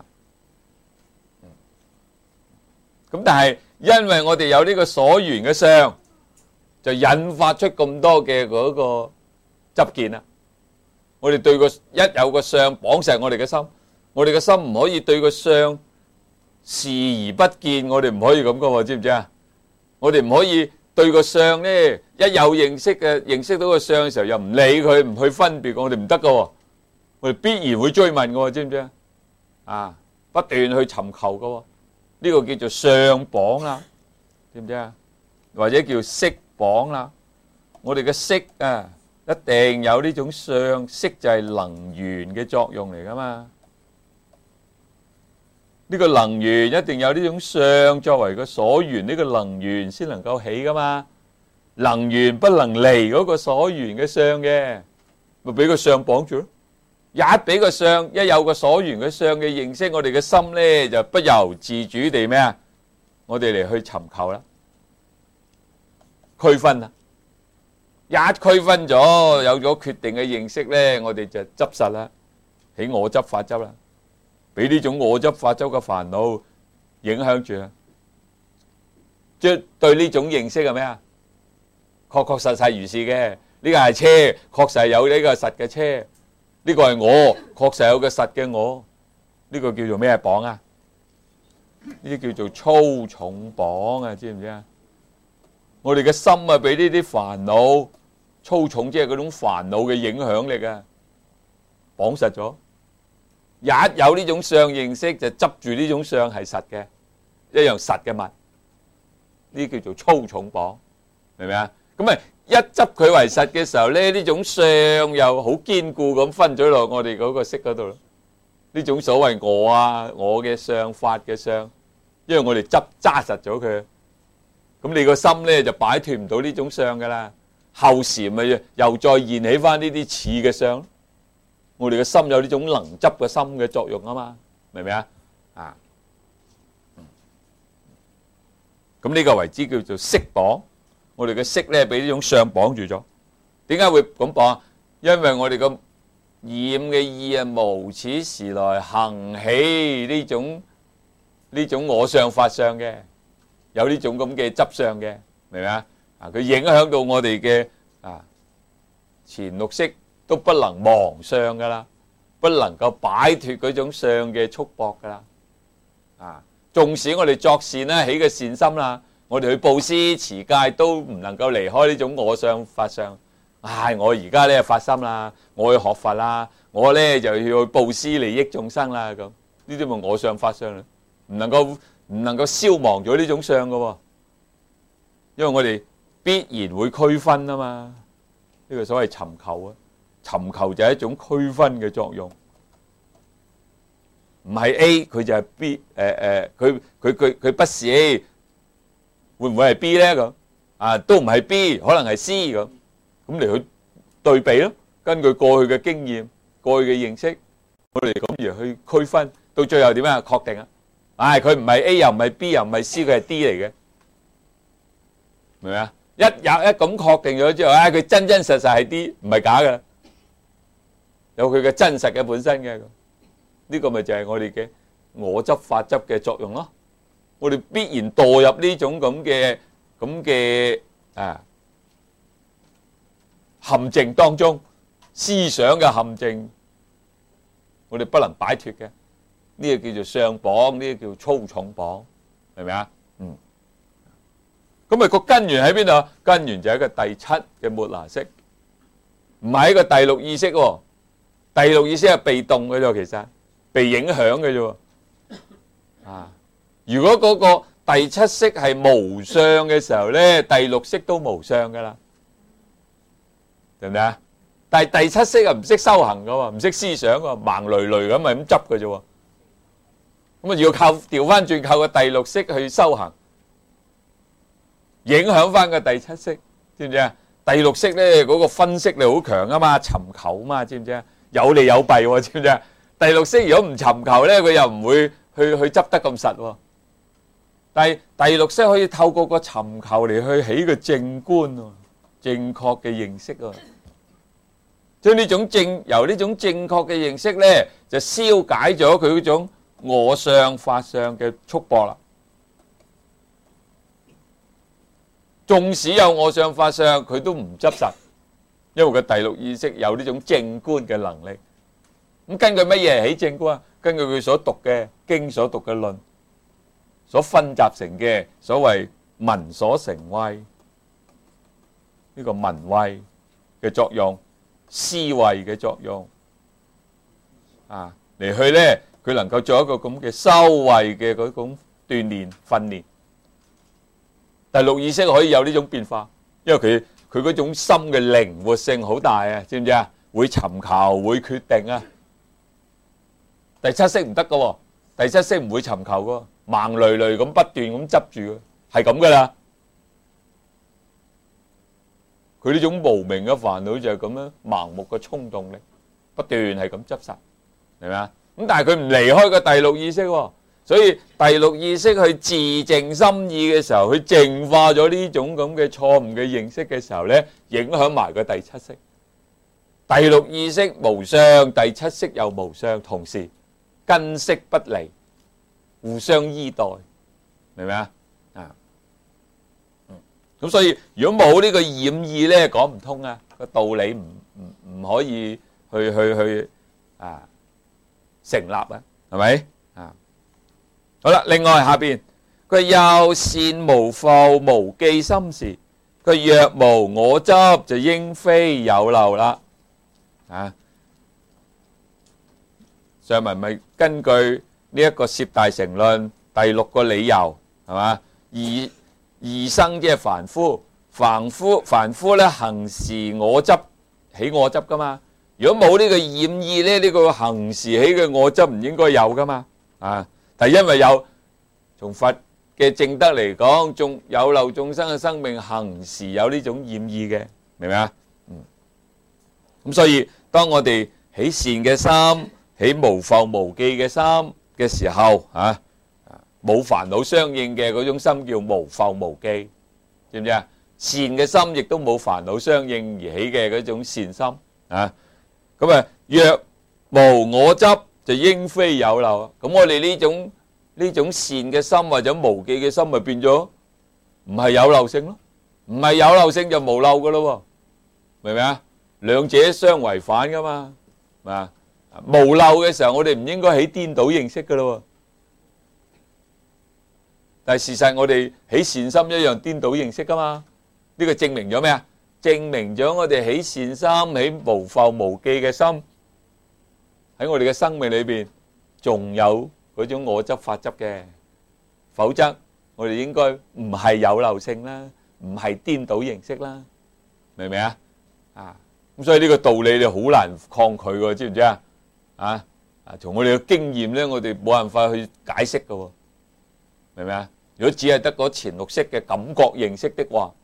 Speaker 1: 咁但係因為我哋有呢個所緣嘅相，就引發出咁多嘅嗰個執見啦。我哋對個一有個相綁實我哋嘅心，我哋嘅心唔可以對個相視而不見，我哋唔可以咁噶喎，知唔知啊？我哋唔可以對個相咧，一有認識嘅認識到個相嘅時候，又唔理佢，唔去分別，我哋唔得噶喎，我哋必然會追問噶喎，知唔知啊？啊，不斷去尋求噶喎，呢個叫做相綁啦，知唔知啊？或者叫色綁啦，我哋嘅色啊，一定有呢種相，色就係能緣嘅作用嚟噶嘛。呢個能緣一定有呢種相作為個所緣，呢個能緣先能夠起噶嘛。能緣不能離嗰個所緣嘅相嘅，咪俾個相綁住咯。一俾個相，一有個所緣嘅相嘅認識，我哋嘅心咧就不由自主地咩啊？我哋嚟去尋求啦，區分啦。一區分咗，有咗決定嘅認識咧，我哋就執實啦，起我執法執啦。俾呢種我執法執嘅煩惱影響住啊！即係對呢種認識係咩啊？確確實實如是嘅，呢個係車，確實有呢個實嘅車；呢個係我，確實有個實嘅我。呢個叫做咩綁啊？呢啲叫做粗重綁啊！知唔知啊？我哋嘅心啊，俾呢啲煩惱粗重，即係嗰種煩惱嘅影響力啊，綁實咗。一有呢種相認識，就執住呢種相係實嘅，一樣實嘅物，呢叫做粗重綁，明唔明啊？咁啊，一執佢為實嘅時候咧，呢種相又好堅固咁分咗落我哋嗰個色嗰度咯。呢種所謂我啊，我嘅相、法嘅相，因為我哋執揸實咗佢，咁你個心咧就擺脫唔到呢種相噶啦。後時咪又再現起翻呢啲似嘅相。我哋嘅心有呢種能執嘅心嘅作用啊嘛，明唔明啊？啊，咁呢個為之叫做色綁。我哋嘅色咧俾呢種相綁住咗。點解會咁綁啊？因為我哋個染嘅意啊，無始時來行起呢種呢種我相法相嘅，有呢種咁嘅執相嘅，明唔明啊？啊，佢影響到我哋嘅啊前六識。都不能忘相噶啦，不能夠擺脫嗰種相嘅束縛噶啦。啊，縱使我哋作善啦，起嘅善心啦，我哋去布施持戒都唔能夠離開呢種我相法相。唉，我而家咧發心啦，我去學佛啦，我咧就要去布施利益眾生啦，咁呢啲咪我相法相啦，唔能夠唔能夠消亡咗呢種相噶喎，因為我哋必然會區分啊嘛，呢個所謂尋求啊。尋求就係一種區分嘅作用，唔係 A 佢就係 B， 誒誒，佢佢佢佢不是 A， 會唔會係 B 咧咁？啊，都唔係 B， 可能係 C 咁，咁嚟去對比咯。根據過去嘅經驗， 過去嘅認識，我哋咁而去區分，到最後點樣確定啊？唉，佢唔係 A 又唔係 B 又唔係 C， 佢係 D 嚟嘅，明唔明啊？一有一咁確定咗之後，唉，佢真真實實係 D， 唔係假嘅，有佢嘅真實嘅本身嘅，呢個咪就係我哋嘅我執法執嘅作用咯。我哋必然墮入呢種咁嘅咁嘅啊陷阱當中，思想嘅陷阱，我哋不能擺脫嘅。呢個叫做上綁，呢個叫粗重綁，係咪啊？嗯。咁咪個根源喺邊度？根源就喺個第七嘅末那識，唔係喺個第六意識喎。第六意識係被動嘅啫，其實被影響嘅啫。啊，如果嗰個第七識係無相嘅時候咧，第六識都無相噶啦，明唔明啊？但係第七識係唔識修行噶喎，唔識思想噶，盲累累咁咪咁執嘅啫。咁啊要靠調翻轉，靠個第六識去修行，影響翻個第七識，知唔知啊？第六識咧嗰個分析力好強啊嘛，尋求啊嘛，知唔知啊？有利有弊喎，知唔知啊？第六識如果唔尋求咧，佢又唔會去去執得咁實喎。但係第六識可以透過個尋求嚟去起個正觀喎，正確嘅認識喎。將呢種正由呢種正確嘅認識咧，就消解咗佢嗰種我相法相嘅束縛啦。縱使有我相法相，佢都唔執實，因為個第六意識有呢種正觀嘅能力。咁根據乜嘢起正觀啊？根據佢所讀嘅經、所讀嘅論，所分集成嘅所謂聞所成慧，呢個聞慧嘅作用、思慧嘅作用啊，嚟去咧，佢能夠做一個咁嘅修慧嘅嗰種鍛鍊訓練。第六意識可以有呢種變化，因為佢佢嗰種心嘅靈活性好大啊，知唔知啊？會尋求，會決定啊。第七識唔得噶喎，第七識唔會尋求噶，盲累累咁不斷咁執住，係咁噶啦。佢呢種無明嘅煩惱就係咁樣盲目嘅衝動力，不斷係咁執實，明唔明啊？咁但係佢唔離開個第六意識喎。所以第六意識去自淨心意嘅時候，去淨化咗呢種咁嘅錯誤嘅認識嘅時候咧，影響埋個第七識。第六意識無相，第七識又無相，同時根識不離，互相依代，明唔明啊？啊，咁所以如果冇呢個染意咧，講唔通啊，個道理唔唔唔可以去去去啊成立啊，係咪？好啦，另外下邊佢又善無復無記心時，佢若無我執就應非有漏啦。啊，上文咪根據呢一個攝大乘論第六個理由係嘛？二二生即係凡夫，凡夫凡夫咧行時我執起我執噶嘛。如果冇呢個染意咧，呢個行時起嘅我執唔應該有噶嘛。啊！但係因為有從佛嘅正德嚟講，眾有漏眾生嘅生命行時有呢種染意嘅，明唔明啊？嗯，咁所以當我哋起善嘅心，起無復無記嘅心嘅時候，啊，冇煩惱相應嘅嗰種心叫無復無記，知唔知啊？善嘅心亦都冇煩惱相應而起嘅嗰種善心，啊，咁啊，若無我執就應非有漏。咁我哋呢種呢種善嘅心或者無記嘅心，咪變咗唔係有漏性咯？唔係有漏性就無漏噶咯，明唔明啊？兩者相違反噶嘛，係嘛？無漏嘅時候，我哋唔應該起顛倒認識噶咯。但係事實我哋起善心一樣顛倒認識噶嘛？呢個證明咗咩啊？證明咗我哋起善心、起無復無記嘅心，喺我哋嘅生命裏邊仲有嗰種我執法執嘅，否則我哋應該唔係有漏性啦，唔係顛倒認識啦，明唔明啊？啊，咁所以呢個道理你好難抗拒嘅，知唔知啊？啊啊，從我哋嘅經驗咧，我哋冇辦法去解釋嘅，明唔明啊？如果只係得嗰前六識嘅感覺認識的話，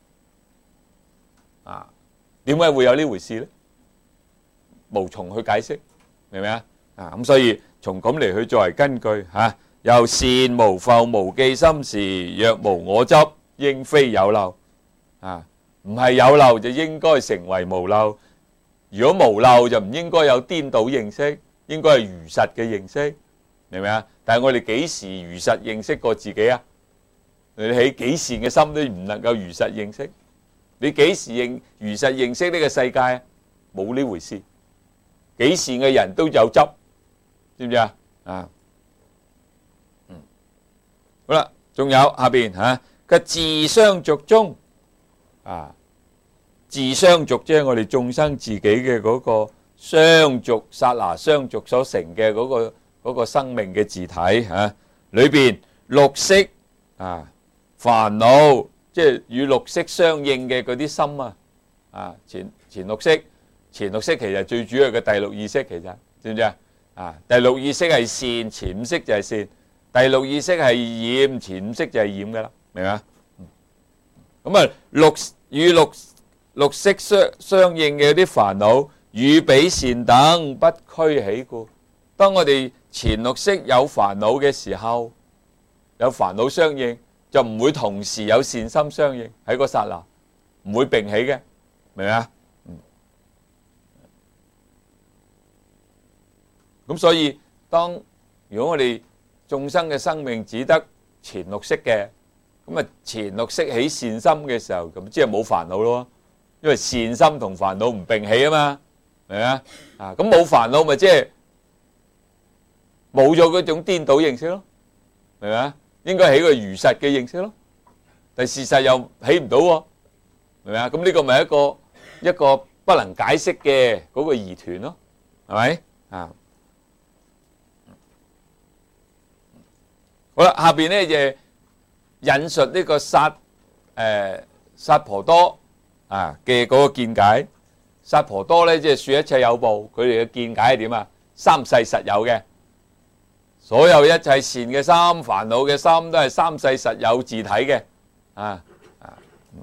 Speaker 1: 啊，點解會有呢回事咧？無從去解釋， 明唔明啊？啊咁所以從咁嚟去作為根據嚇，又善無復無記心時，若無我執，應非有漏啊！唔係有漏就應該成為無漏，如果無漏就唔應該有顛倒認識，應該係如實嘅認識，明唔明啊？但係我哋幾時如實認識過自己啊？你起幾善嘅心都唔能夠如實認識，你幾時認如實認識呢個世界啊？冇呢回事，幾善嘅人都有執，知唔知啊？啊，嗯，好啦，仲有下邊嚇嘅自相續中啊，自相續即係我哋眾生自己嘅嗰個相續剎那相續所成嘅嗰個嗰個生命嘅自體嚇，裏邊六識啊煩惱，即係與六識相應嘅嗰啲心啊，啊前前六識。前六識其實最主要嘅第六意識，其實知唔知啊？啊，第六意識係善，前五識就係善；第六意識係染，前五識就係染噶啦，明嘛？咁啊，六與六六識相相應嘅啲煩惱，與彼善等不俱起故。當我哋前六識有煩惱嘅時候，有煩惱相應，就唔會同時有善心相應喺個剎那，唔會並起嘅，明嘛？咁所以，當如果我哋眾生嘅生命只得前六識嘅，咁啊前六識起善心嘅時候，咁即係冇煩惱咯。因為善心同煩惱唔並起啊嘛，明唔明啊？啊，咁冇煩惱咪即係冇咗嗰種顛倒認識咯，明唔明啊？應該起個如實嘅認識咯，但事實又起唔到喎，明唔明啊？咁呢個咪一個一個不能解釋嘅嗰個疑團咯，係咪啊？好啦，下邊咧就引述呢個薩誒薩婆多啊嘅嗰個見解。薩婆多咧即係說一切有部，佢哋嘅見解係點啊？三世實有嘅，所有一切善嘅心、煩惱嘅心都係三世實有自體嘅啊啊！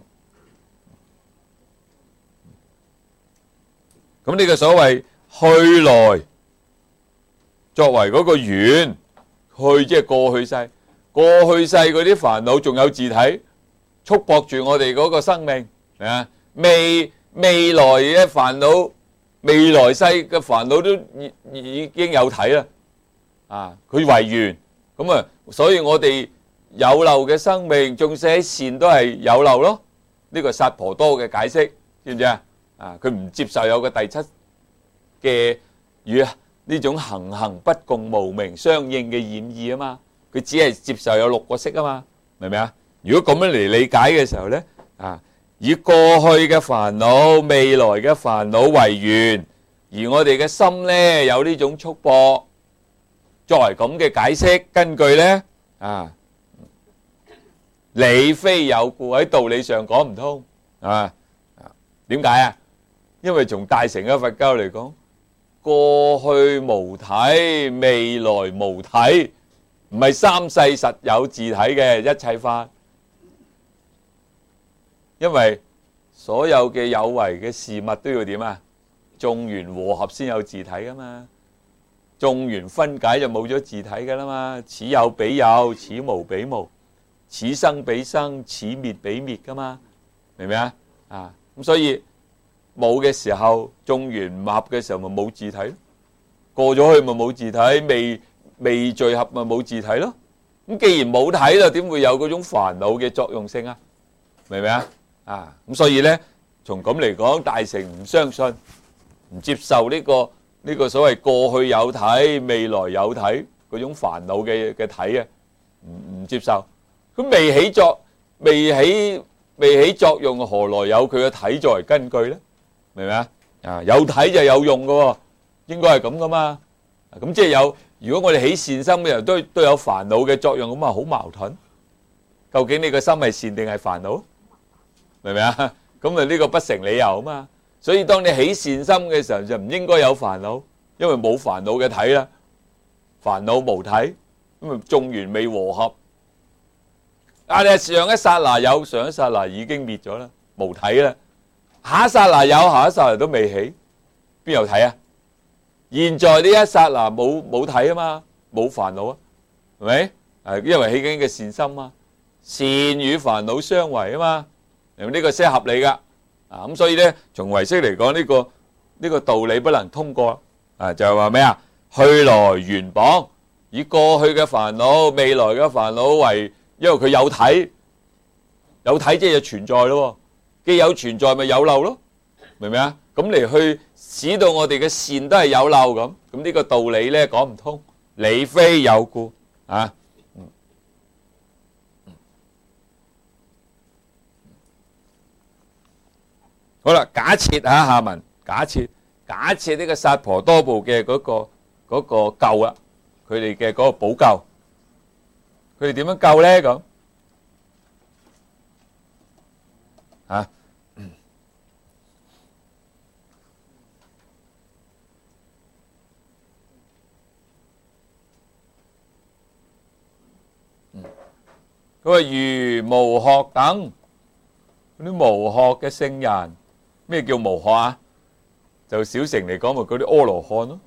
Speaker 1: 咁呢個所謂去來作為嗰個緣。去即係過去世，過去世嗰啲煩惱仲有自體束縛住我哋嗰個生命啊！未未來嘅煩惱，未來世嘅煩惱都已已經有體啦啊！佢為緣咁啊，所以我哋有漏嘅生命，縱使喺善都係有漏咯。呢個薩婆多嘅解釋，知唔知啊？啊，佢唔接受有個第七嘅與呢種行行不共無明相應嘅染意啊嘛，佢只係接受有六個識啊嘛，明唔明啊？如果咁樣嚟理解嘅時候咧，啊，以過去嘅煩惱、未來嘅煩惱為緣，而我哋嘅心咧有呢種束縛，作為咁嘅解釋根據咧，啊，理非有故，喺道理上講唔通啊！點解啊？因為從大乘嘅佛教嚟講，過去無體，未來無體，唔係三世實有自體嘅一切法。因為所有嘅有為嘅事物都要點啊？眾緣和合先有自體噶嘛，眾緣分解就冇咗自體噶啦嘛。此有彼有，此無彼無，此生彼生，此滅彼滅噶嘛，明唔明啊？啊，咁所以冇嘅時候，眾緣唔合嘅時候咪冇自體咯，過咗去咪冇自體，未未聚合咪冇自體咯。咁既然冇體啦，點會有嗰種煩惱嘅作用性啊？明唔明啊？啊，咁所以咧，從咁嚟講，大乘唔相信，唔接受呢個呢個所謂過去有體、未來有體嗰種煩惱嘅嘅體啊，唔唔接受。咁未起作未起未起作用，何來有佢嘅體作為根據咧？明唔明啊？啊，有體就有用嘅，應該係咁噶嘛。咁即係有，如果我哋起善心嘅人都都有煩惱嘅作用，咁啊好矛盾。究竟你個心係善定係煩惱？明唔明啊？咁啊呢個不成理由啊嘛。所以當你起善心嘅時候，就唔應該有煩惱，因為冇煩惱嘅體啦。煩惱無體，咁啊眾緣未和合。啊，你係上一剎那有，上一剎那已經滅咗啦，無體啦。下一剎那有，下一剎那都未起，邊有體啊？ 現在呢一剎那冇冇睇啊嘛，冇煩惱啊，係咪？誒，因為起緊嘅善心啊，善與煩惱相違啊嘛，呢、這個先係合理噶。啊，咁所以咧，從唯識嚟講，呢、這個呢、這個道理不能通過。啊，就係話咩啊？去來緣綁，以過去嘅煩惱、未來嘅煩惱為，因為佢有體，有體即係存在咯。既有存在，咪有漏咯，明唔明啊？咁嚟去使到我哋嘅善都係有漏咁，咁呢個道理咧講唔通，理非有故啊。嗯嗯、好啦，假設吓下文，假設假設呢個薩婆多部嘅嗰、嗰個嗰、嗰個救啊，佢哋嘅嗰個補救，佢哋點樣救咧咁啊？佢話如無學等嗰啲無學嘅聖人，咩叫無學啊？就小乘嚟講，咪嗰啲阿羅漢咯，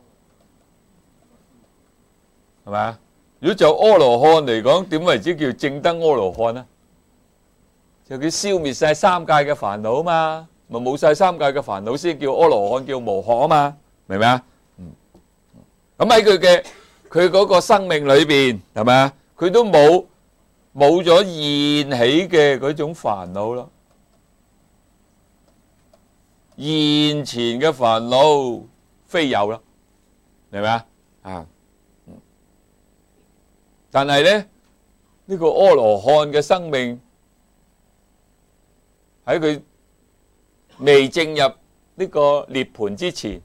Speaker 1: 係咪啊？如果就阿羅漢嚟講，點為之叫正登阿羅漢啊？就叫消滅晒三界嘅煩惱啊嘛，咪冇晒三界嘅煩惱先叫阿羅漢，叫無學啊嘛，明唔明啊？咁喺佢嘅佢嗰個生命裏邊，係咪啊？佢都冇。冇咗現起嘅嗰種煩惱咯，現前嘅煩惱非有啦，明唔明啊？啊，但係咧，呢個阿羅漢嘅生命喺佢未進入呢個涅槃之前，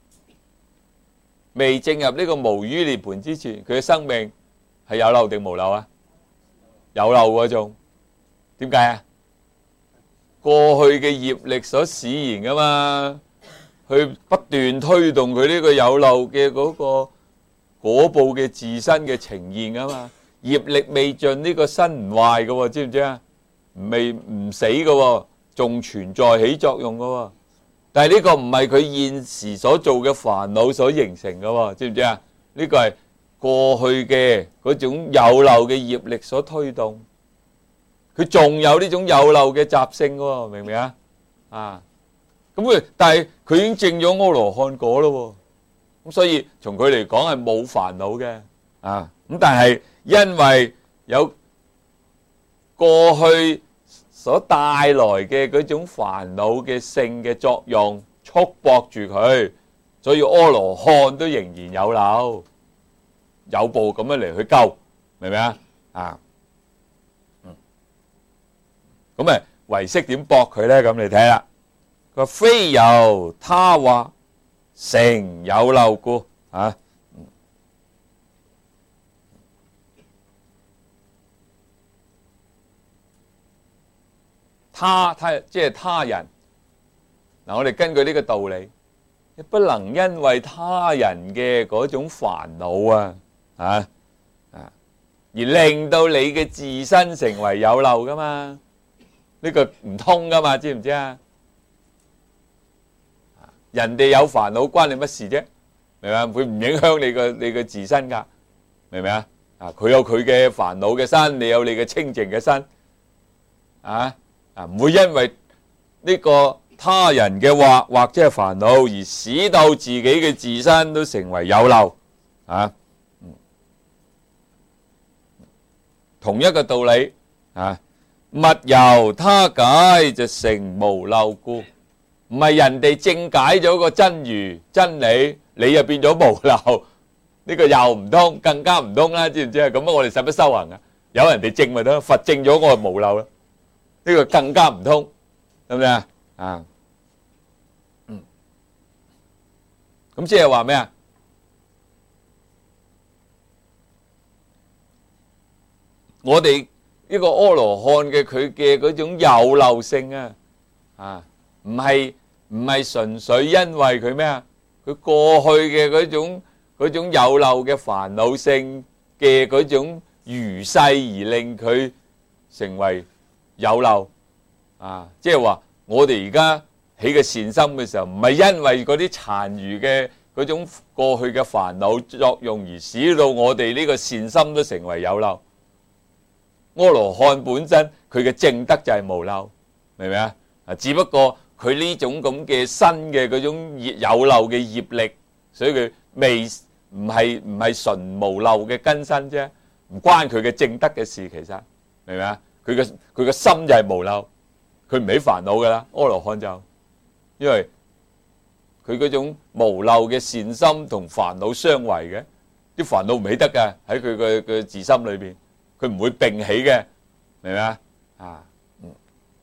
Speaker 1: 未進入呢個無餘涅槃之前，佢嘅生命係有漏定無漏啊？有漏嗰種，點解啊？過去嘅業力所使然噶嘛，去不斷推動佢呢個有漏嘅嗰個果報嘅自身嘅呈現噶嘛。業力未盡，呢個身唔壞噶，知唔知啊？未唔死噶，仲存在起作用噶。但係呢個唔係佢現時所做嘅煩惱所形成噶，知唔知啊？呢個係過去嘅嗰種有漏嘅業力所推動，佢仲有呢種有漏嘅習性喎，明唔明啊？啊，咁佢但係佢已經證咗阿羅漢果咯，咁所以從佢嚟講係冇煩惱嘅啊。咁但係因為有過去所帶來嘅嗰種煩惱嘅性嘅作用束縛住佢，所以阿羅漢都仍然有漏。有部咁樣嚟去救，明唔明啊？啊，嗯，咁咪唯識點駁佢咧？咁你睇啦，佢話非由他惑成有漏故啊，他他即係他人嗱，我哋根據呢個道理，你不能因為他人嘅嗰種煩惱啊。啊啊！而令到你嘅自身成為有漏噶嘛？呢個唔通噶嘛？知唔知啊？人哋有煩惱關你乜事啫？明唔明？會唔影響你個你嘅自身噶？明唔明啊？啊！佢有佢嘅煩惱嘅身，你有你嘅清淨嘅身。啊啊！唔會因為呢個他人嘅惑或者係煩惱而使到自己嘅自身都成為有漏啊！同一個道理啊，勿由他解就成無漏故，唔係人哋正解咗個真如真理，你又變咗無漏，呢個又唔通，更加唔通啦，知唔知啊？咁我哋使乜修行啊？有人哋證咪得，佛證咗我係無漏啦，呢個更加唔通，得唔得啊？啊，嗯，咁即係話咩啊？我哋呢個阿羅漢嘅佢嘅嗰種有漏性啊，啊，唔係唔係純粹因為佢咩啊？佢過去嘅嗰種嗰種有漏嘅煩惱性嘅嗰種餘勢而令佢成為有漏啊！即係話我哋而家起嘅善心嘅時候，唔係因為嗰啲殘餘嘅嗰嗰種過去嘅煩惱作用，而使到我哋呢個善心都成為有漏。阿羅漢本身佢嘅正德就係無漏，明唔明啊？啊，只不過佢呢種咁嘅新嘅嗰種有漏嘅業力，所以佢未唔係唔係純無漏嘅根身啫，唔關佢嘅正德嘅事。其實明唔明啊？佢嘅佢嘅心就係無漏，佢唔起煩惱噶啦。阿羅漢就因為佢嗰種無漏嘅善心同煩惱相違嘅，啲煩惱唔起得噶，喺佢嘅嘅自心裏邊，佢唔會並起嘅，明唔明啊？啊，嗯，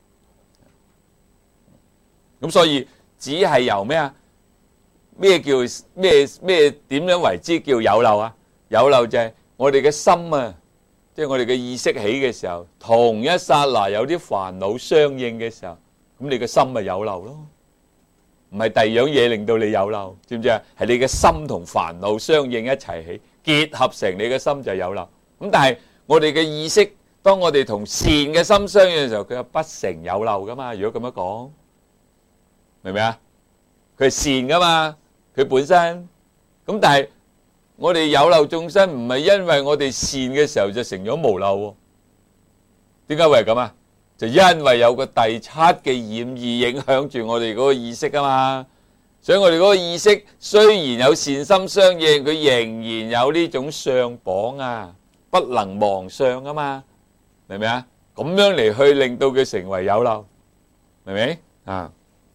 Speaker 1: 咁所以只係由咩啊？咩叫咩咩？點樣為之叫有漏啊？有漏就係我哋嘅心啊，即係我哋嘅意識起嘅時候，同一剎那有啲煩惱相應嘅時候，咁你嘅心咪有漏咯。唔係第二樣嘢令到你有漏，知唔知啊？係你嘅心同煩惱相應一齊起，結合成你嘅心就有漏。咁但係我哋嘅意識，當我哋同善嘅心相應嘅時候，佢係不成有漏噶嘛？如果咁樣講，明唔明啊？佢係善噶嘛，佢本身。咁但係我哋有漏眾生，唔係因為我哋善嘅時候就成咗無漏喎。點解會係咁啊？就因為有個第七嘅染意影響住我哋嗰個意識啊嘛，所以我哋嗰個意識雖然有善心相應，佢仍然有呢種相綁啊，不能忘相啊嘛，明唔明啊？咁樣嚟去令到佢成為有漏，明唔明啊？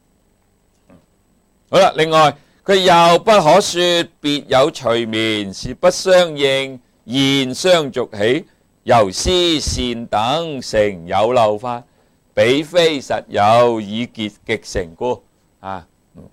Speaker 1: 好啦，另外佢又不可說別有隨眠，是不相應，現相續起。由思善等成有漏法，彼非實有，以結極成故。啊，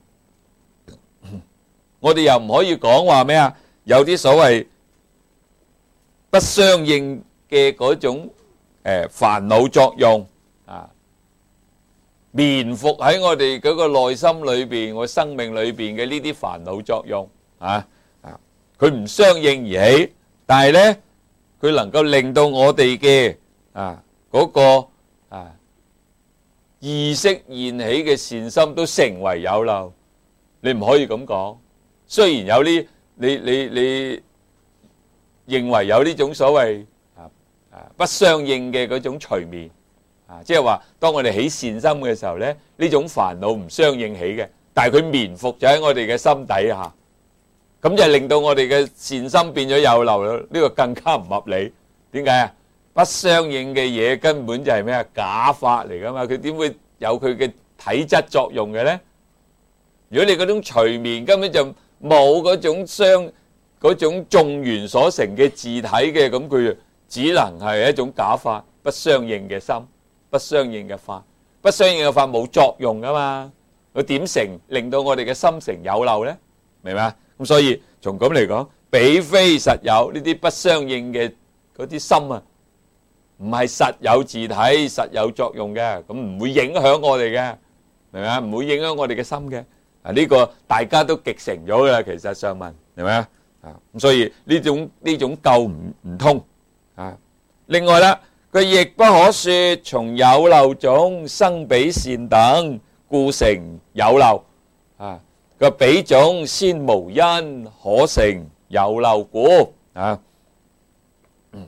Speaker 1: 我哋又唔可以講話咩啊？有啲所謂不相應嘅嗰種誒煩惱作用啊，眠伏喺我哋嗰個內心裏邊，我生命裏邊嘅呢啲煩惱作用啊啊，佢唔相應而起，但係咧。佢能夠令到我哋嘅啊嗰個啊意識現起嘅善心都成為有漏，你唔可以咁講。雖然有呢，你你你認為有呢種所謂啊啊不相應嘅嗰種隨眠啊，即係話當我哋起善心嘅時候咧，呢種煩惱唔相應起嘅，但係佢眠伏就喺我哋嘅心底下。咁就令到我哋嘅善心變咗有漏咯，呢個更加唔合理。點解啊？不相應嘅嘢根本就係咩啊？假法嚟噶嘛，佢點會有佢嘅體質作用嘅咧？如果你嗰種隨眠根本就冇嗰種相嗰種眾緣所成嘅自體嘅，咁佢只能係一種假法，不相應嘅心，不相應嘅法，不相應嘅法冇作用噶嘛，佢點成令到我哋嘅心成有漏咧？明嘛？咁所以從咁嚟講，彼非實有，呢啲不相應嘅嗰啲心啊，唔係實有自體、實有作用嘅，咁唔會影響我哋嘅，明嘛？唔會影響我哋嘅心嘅。啊，呢個大家都極成咗噶啦，其實上文係咪啊？啊，咁所以呢種呢種救唔唔通啊。另外啦，佢亦不可說從有漏種生彼善等，故成有漏啊。個彼種先無因，可成有漏故啊。嗯。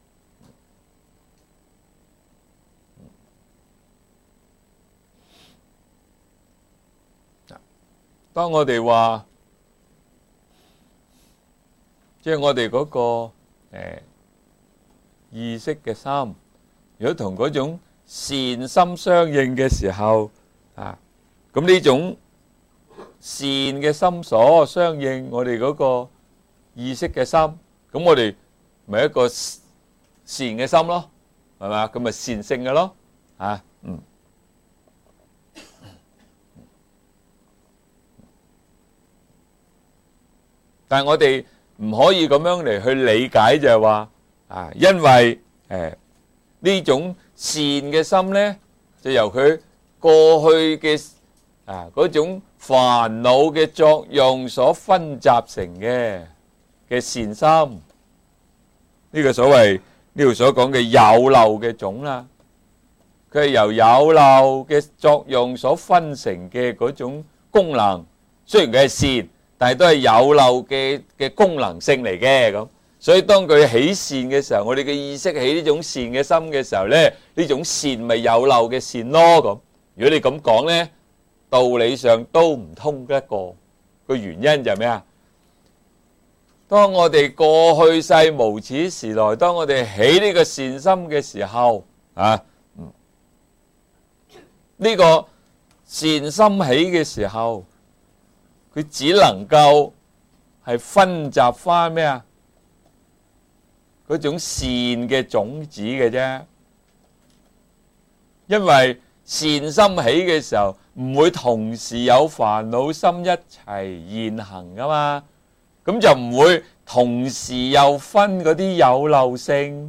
Speaker 1: 當我哋話，即係我哋嗰個誒意識嘅心，如果同嗰種善心相應嘅時候啊，咁呢種善嘅心所相應我哋嗰個意識嘅心，咁我哋咪一個善嘅心咯，係嘛？咁咪善性嘅咯，啊，嗯。但係我哋唔可以咁樣嚟去理解，就係話啊，因為誒呢種善嘅心咧，就由佢過去嘅啊嗰種煩惱嘅作用所分集成嘅嘅善心，呢個所謂呢度所講嘅有漏嘅種啦，佢係由有漏嘅作用所分成嘅嗰種功能，雖然佢係善。 但係都係有漏嘅嘅功能性嚟嘅咁。所以當佢起善嘅時候，我哋嘅意識起呢種善嘅心嘅時候咧，呢種善咪有漏嘅善咯咁。如果你咁講咧，道理上都唔通一個。個原因就係咩啊？當我哋過去世無始時來，當我哋起呢個善心嘅時候啊，呢個善心起嘅時候，佢只能夠係分集翻咩啊？嗰種善嘅種子嘅啫。因為善心起嘅時候，唔會同時有煩惱心一齊現行噶嘛，咁就唔會同時又分嗰啲有漏性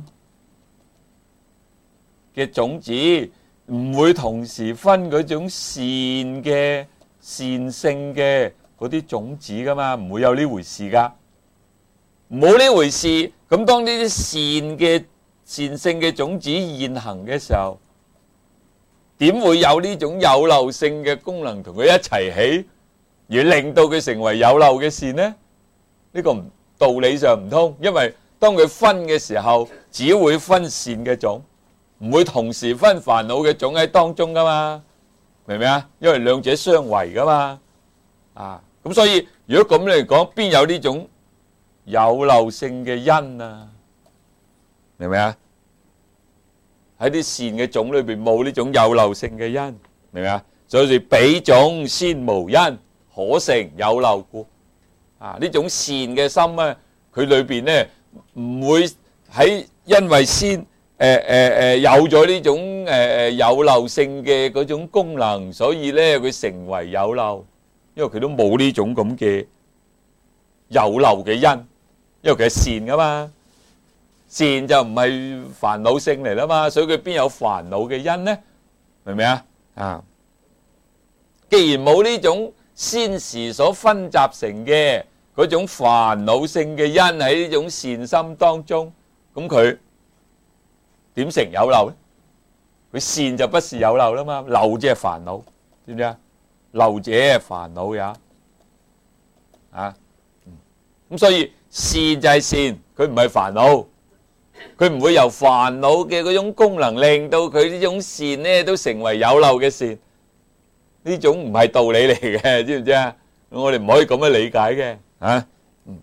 Speaker 1: 嘅種子，唔會同時分嗰種善嘅善性嘅嗰啲種子噶嘛，唔會有呢回事噶，冇呢回事。咁當呢啲善嘅善性嘅種子現行嘅時候，點會有呢種有漏性嘅功能同佢一齊起，而令到佢成為有漏嘅善呢？呢個唔道理上唔通，因為當佢分嘅時候，只會分善嘅種，唔會同時分煩惱嘅種喺當中噶嘛，明唔明啊？因為兩者相違噶嘛，啊，咁所以如果咁嚟講，邊有呢種有漏性嘅因啊？明唔明啊？喺啲善嘅種裏邊冇呢種有漏性嘅因，明唔明啊？所以彼種先無因，可成有漏故。啊，呢種善嘅心咧，佢裏邊咧唔會喺因為先誒誒誒有咗呢種誒誒有漏性嘅嗰種功能，所以咧佢成為有漏，因為佢都冇呢種咁嘅有漏嘅因，因為佢係善噶嘛。善就唔係煩惱性嚟啦嘛，所以佢邊有煩惱嘅因呢？明唔明啊？啊，既然冇呢種先時所分集成嘅嗰種煩惱性嘅因喺呢種善心當中，咁佢點成有漏呢？佢善就不是有漏啦嘛，漏即係煩惱，知唔知啊？漏者係煩惱也啊，咁所以善就係善，佢唔係煩惱。佢唔會由煩惱嘅嗰種功能令到佢呢種善呢都成為有漏嘅善，呢種唔係道理嚟嘅，知唔知啊？我哋唔可以咁樣理解嘅，啊，嗯，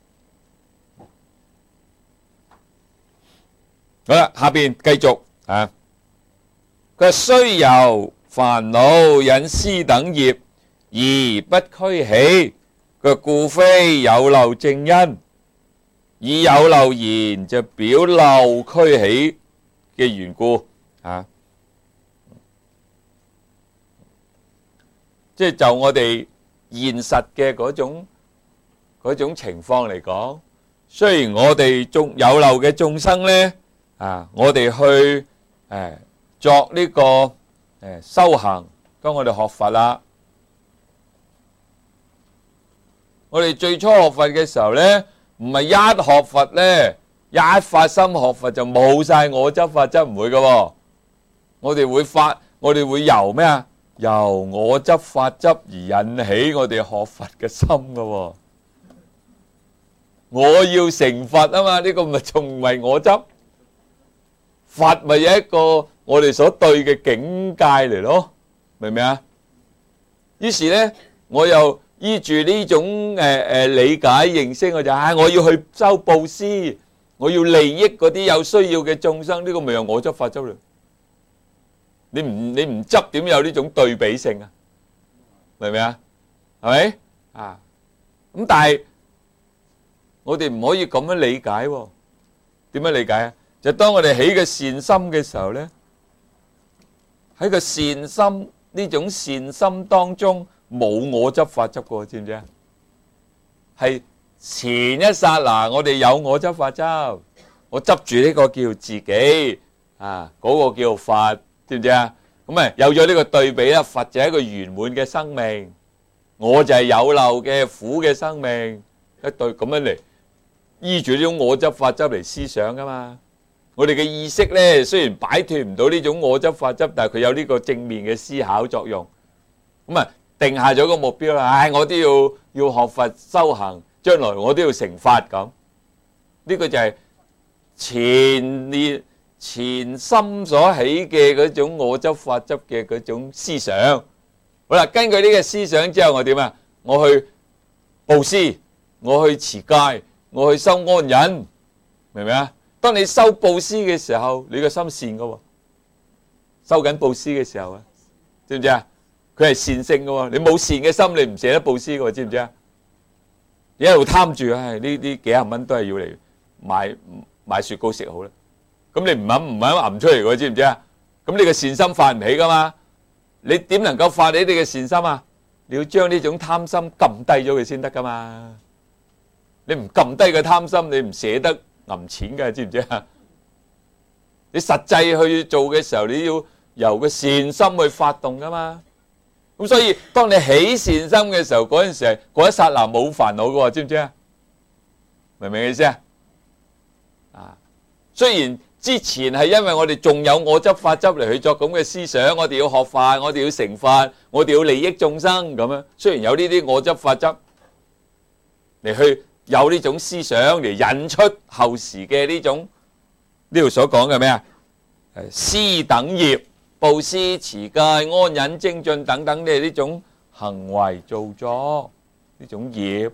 Speaker 1: 好啦，下邊繼續啊，佢話雖由煩惱引思等業而不俱起，佢故非有漏正因。以有漏言就表漏俱起嘅緣故啊，即係就我哋現實嘅嗰種嗰種情況嚟講，雖然我哋眾有漏嘅眾生咧啊，我哋去誒作呢個誒修行，當我哋學佛啦，我哋最初學佛嘅時候咧。唔係一學佛咧，一發心學佛就冇晒我執法執，唔會噶喎。我哋會發，我哋會由咩啊？由我執法執而引起我哋學佛嘅心噶喎。我要成佛啊嘛，呢個咪仲唔係我執？佛咪有一個我哋所對嘅境界嚟咯，明唔明啊？於是咧，我又。依住呢種誒誒理解認識，我就啊，我要去修布施，我要利益嗰啲有需要嘅眾生，呢個咪有我執法執咯。你唔你唔執點有呢種對比性啊？明唔明啊？係咪啊？咁但係我哋唔可以咁樣理解喎。點樣理解啊？就當我哋起嘅善心嘅時候咧，喺個善心呢種善心當中。冇我執法執過，知唔知啊？係前一剎那，我哋有我執法執，我執住呢個叫自己啊，嗰個叫佛，知唔知啊？咁咪有咗呢個對比啦。佛就係一個圓滿嘅生命，我就係有漏嘅苦嘅生命，一對咁樣嚟依住呢種我執法執嚟思想噶嘛。我哋嘅意識咧，雖然擺脫唔到呢種我執法執，但係佢有呢個正面嘅思考作用，咁啊。 定下咗個目標啦，唉，我都要要學佛修行，將來我都要成法咁。呢個就係前列前心所起嘅嗰種我執法執嘅嗰種思想。好啦，根據呢個思想之後，我點啊？我去布施，我去持戒，我去修安忍，明唔明啊？當你修布施嘅時候，你個心善噶喎，修緊布施嘅時候啊，知唔知啊？佢係善性噶喎，你冇善嘅心，你唔捨得布施噶喎，知唔知啊？你一路貪住，唉，呢啲幾廿蚊都係要嚟買買雪糕食好啦。咁你唔肯唔肯揞出嚟嘅，知唔知啊？咁你個善心發唔起噶嘛？你點能夠發起你嘅善心啊？你要將呢種貪心撳低咗佢先得噶嘛？你唔撳低個貪心，你唔捨得揞錢嘅，知唔知啊？你實際去做嘅時候，你要由個善心去發動噶嘛？咁所以，當你起善心嘅時候，嗰陣時係嗰一剎那冇煩惱嘅喎，知唔知啊？明唔明意思啊？啊，雖然之前係因為我哋仲有我執法執嚟去作咁嘅思想，我哋要學法，我哋要成法，我哋要利益眾生咁樣。雖然有呢啲我執法執嚟去有呢種思想嚟引出後時嘅呢種呢度所講嘅咩啊？施等業。布施、持戒、安忍、精進等等嘅呢種行為造作，呢種業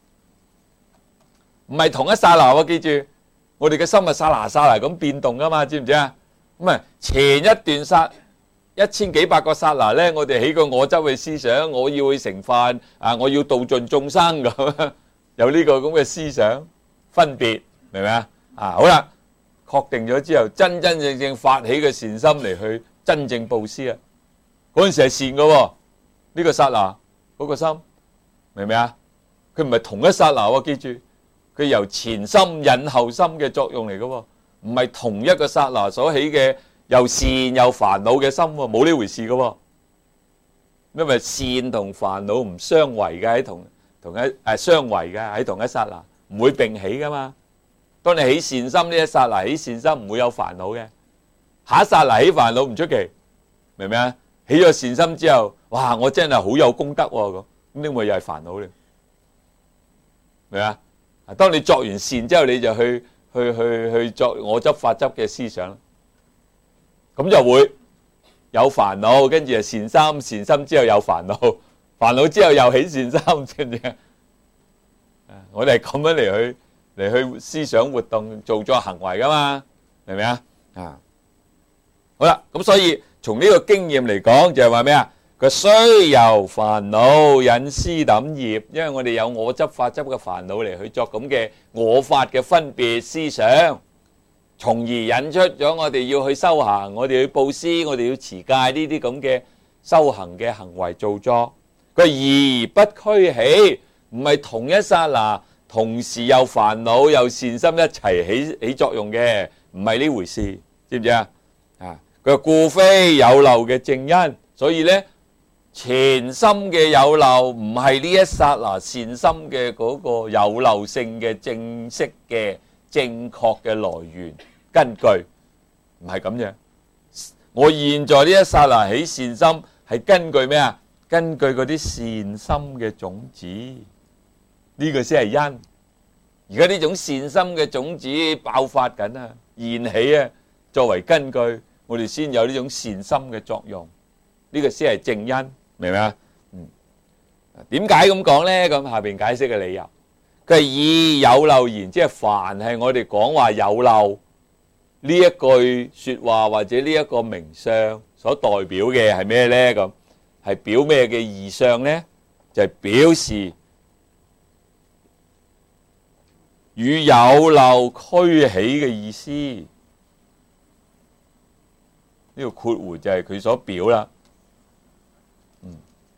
Speaker 1: 唔係同一剎那喎，記住，我哋嘅心係剎那剎那咁變動噶嘛，知唔知啊？咁啊，前一段剎一千幾百個剎那咧，我哋起個我執嘅思想，我要去成法啊，我要度盡眾生咁，有呢個咁嘅思想分別，明唔明啊？啊，好啦，確定咗之後，真真正正發起嘅善心嚟去。真正布施啊！嗰陣時係善嘅喎，呢個剎那嗰個心，明唔明啊？佢唔係同一剎那喎，記住，佢由前心引後心嘅作用嚟嘅喎，唔係同一個剎那所起嘅又善又煩惱嘅心喎，冇呢回事嘅喎。因為善同煩惱唔相違嘅喺同同一誒相違嘅喺同一剎那，唔會並起嘅嘛。當你起善心呢一剎那起善心，唔會有煩惱嘅。下一剎那起煩惱唔出奇，明唔明啊？起咗善心之後，哇！我真係好有功德喎，咁咁呢個又係煩惱咧，明啊？當你作完善之後，你就去去去去作我執法執嘅思想，咁就會有煩惱，跟住係善心，善心之後有煩惱，煩惱之後又起善心，知唔知啊？我哋係咁樣嚟去嚟去思想活動做作行為噶嘛，明唔明啊？啊！好啦，咁所以從呢個經驗嚟講，就係話咩啊？佢雖由煩惱引施等業，因為我哋有我執法執嘅煩惱嚟去作咁嘅我法嘅分別思想，從而引出咗我哋要去修行，我哋要布施，我哋要持戒呢啲咁嘅修行嘅行為造作。佢而不俱起，唔係同一剎那同時有煩惱有善心一齊起起作用嘅，唔係呢回事，知唔知啊？啊！佢故非有漏嘅正因，所以咧前心嘅有漏唔係呢一剎那善心嘅嗰個有漏性嘅正式嘅正確嘅來源根據，唔係咁樣。我現在呢一剎那起善心係根據咩啊？根據嗰啲善心嘅種子，呢個先係因。而家呢種善心嘅種子爆發緊啊，現起啊，作為根據。我哋先有呢種善心嘅作用，呢個先係正因，明唔明啊？嗯，點解咁講咧？咁下邊解釋嘅理由，佢係以有漏言，即係凡係我哋講話有漏呢一句說話或者呢一個名相所代表嘅係咩咧？咁係表咩嘅義相咧？就係表示與有漏俱起嘅意思。呢個括弧就係佢所表啦，嗯，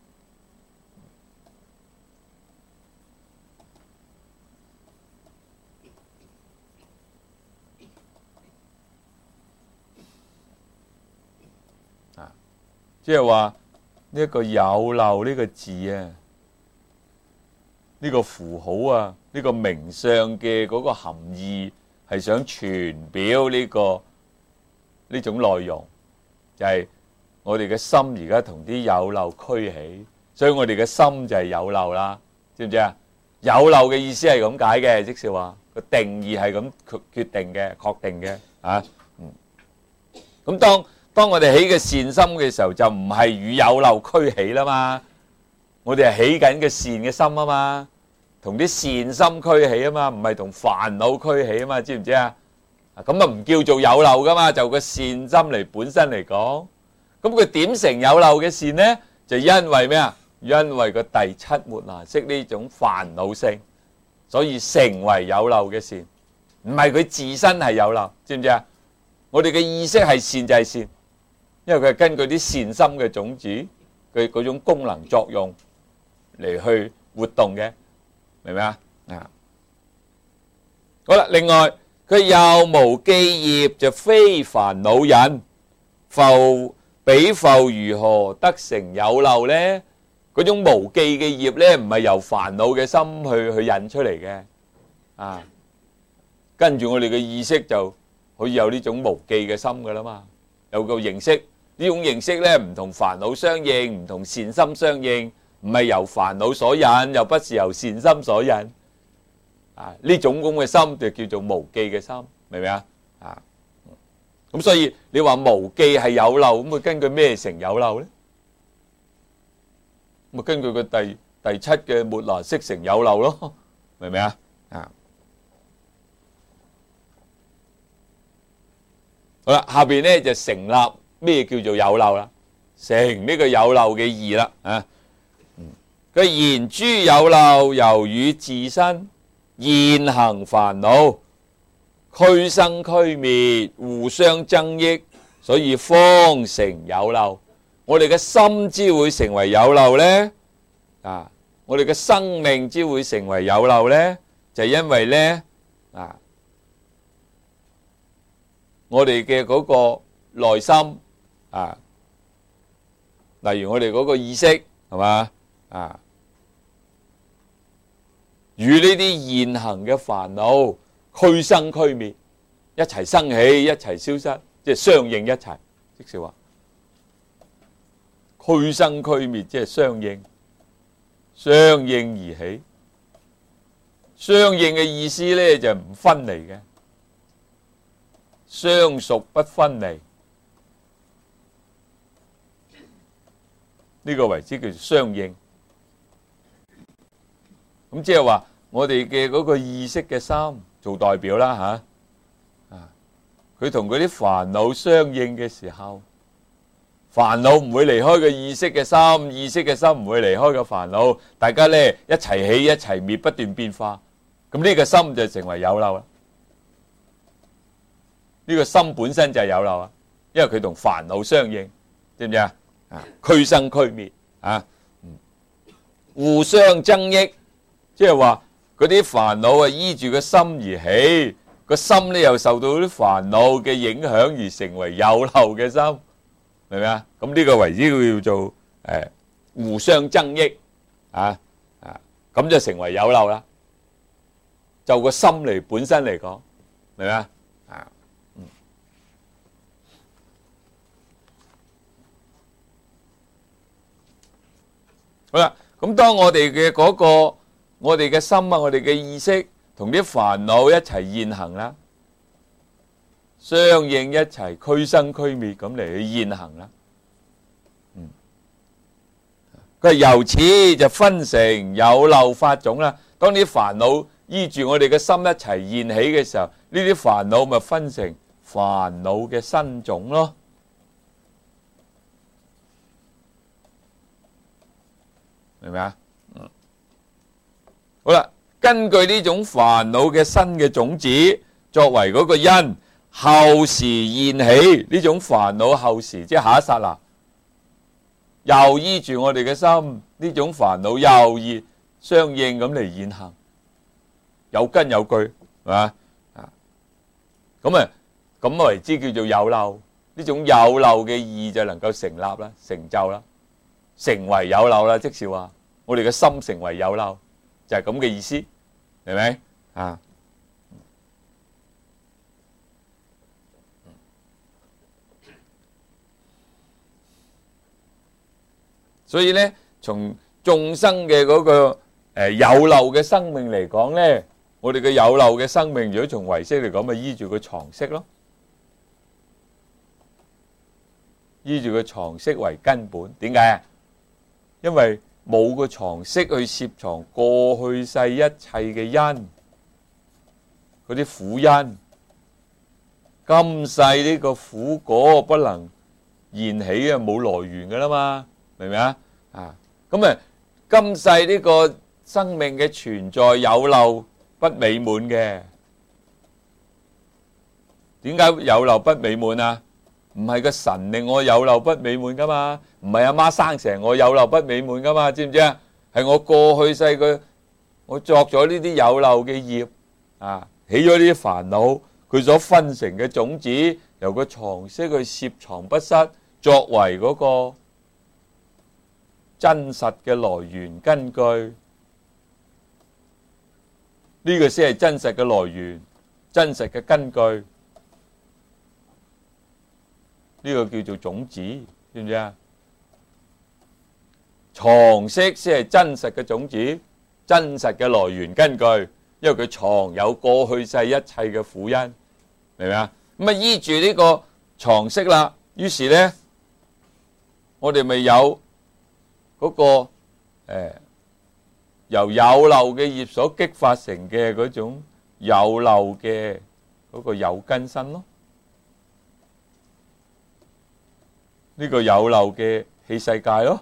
Speaker 1: 啊，即係話呢一個有漏呢個字啊，呢個符號啊，呢個名相嘅嗰個含義係想傳表呢個呢種內容。就係我哋嘅心而家同啲有漏俱起， 所以我哋嘅心就係有漏啦，知唔知啊？有漏嘅意思係咁解嘅，即是話個定義係咁決決定嘅、確定嘅啊。嗯，咁當當我哋起嘅善心嘅時候，就唔係與有漏俱起啦嘛。我哋係起緊嘅善嘅心啊嘛，同啲善心俱起啊嘛，唔係同煩惱俱起啊嘛，知唔知啊？咁啊唔叫做有漏噶嘛，就個善心嚟本身嚟講，咁佢點成有漏嘅善呢？就因為咩啊？因為個第七末那識呢種煩惱性，所以成為有漏嘅善，唔係佢自身係有漏，知唔知啊？我哋嘅意識係善就係善，因為佢係根據啲善心嘅種子，佢嗰種功能作用嚟去活動嘅，明唔明啊？啊，好啦，另外佢又無記業，就非煩惱引，復彼復如何得成有漏呢？嗰種無記嘅業咧，唔係由煩惱嘅心去去引出嚟嘅，啊，跟住我哋嘅意識就可以有呢種無記嘅心噶啦嘛，有個形式，呢種形式咧唔同煩惱相應，唔同善心相應，唔係由煩惱所引，又不是由善心所引，啊，呢種咁嘅心就叫做無記嘅心，明唔明啊？啊，咁所以你話無記係有漏，咁佢根據咩成有漏咧？咁啊，根據個第第七嘅末那識成有漏咯，明唔明啊？啊，好啦，下邊咧就成立咩叫做有漏啦？成呢個有漏嘅義啦，啊，佢言諸有漏由與自身現行煩惱俱生俱滅，互相增益，所以方成有漏。我哋嘅心之會成為有漏呢？啊，我哋嘅生命之會成為有漏呢？就係因為呢，啊，我哋嘅嗰個內心啊，例如我哋嗰個意識係嘛啊，與呢啲現行嘅煩惱俱生俱滅，一齊生起，一齊消失，即係相應一齊，即是話。俱生俱滅，即係相應，相應而起。相應嘅意思咧就唔分離嘅，相屬不分離，呢個為之叫做相應。咁即係話我哋嘅嗰個意識嘅心做代表啦吓，啊，佢同嗰啲煩惱相應嘅時候。煩惱唔會離開個意識嘅心，意識嘅心唔會離開個煩惱，大家咧一齊起一齊滅，不斷變化，咁呢個心就成為有漏啦。呢個心本身就係有漏啊，因為佢同煩惱相應，知唔知啊？啊，俱生俱滅啊，互相增益，即係話嗰啲煩惱啊依住個心而起，個心咧又受到啲煩惱嘅影響而成為有漏嘅心。明唔明啊？咁呢個為之叫做誒互相增益啊啊，咁就成為有漏啦。就個心嚟本身嚟講，明唔明啊？啊，嗯，好啦，咁當我哋嘅嗰個我哋嘅心啊，我哋嘅意識同啲煩惱一齊現行啦。相應一齊俱生俱滅咁嚟去現行啦。嗯，佢由此就分成有漏法種啦。當啲煩惱依住我哋嘅心一齊現起嘅時候，呢啲煩惱咪分成煩惱嘅身種咯。明唔明啊？嗯，好啦，根據呢種煩惱嘅新嘅種子作為嗰個因。後時現起呢種煩惱，後時即係下一剎那，又依住我哋嘅心，呢種煩惱又現相應咁嚟現行，有根有據，係嘛啊？咁啊，咁為之叫做有漏。呢種有漏嘅義就能夠成立啦，成就啦，成為有漏啦。即是話我哋嘅心成為有漏，就係咁嘅意思，明唔明啊？所以咧，從眾生嘅嗰個誒有漏嘅生命嚟講咧，我哋嘅有漏嘅生命，如果從唯識嚟講，咪依住個常識咯，依住個常識為根本。點解啊？因為冇個常識去攝藏過去世一切嘅因，嗰啲苦因，今世呢個苦果不能現起啊，冇來源噶啦嘛，明唔明啊？啊，咁啊，今世呢個生命嘅存在有漏不美滿嘅，點解有漏不美滿啊？唔係個神令我有漏不美滿噶嘛，唔係阿媽生成我有漏不美滿噶嘛，知唔知啊？係我過去世嘅我作咗呢啲有漏嘅業啊，起咗呢啲煩惱，佢所分成嘅種子，由個常識去攝藏不失，作為嗰個真實嘅來源根據，呢個先係真實嘅來源，真實嘅根據。呢個叫做種子，知唔知啊？常識先係真實嘅種子，真實嘅來源根據，因為佢藏有過去世一切嘅苦因，明唔明啊？咁啊依住呢個常識啦，於是咧，我哋咪有嗰個誒由有漏嘅業所激發成嘅嗰種有漏嘅嗰個有根身咯。呢個有漏嘅器世界咯，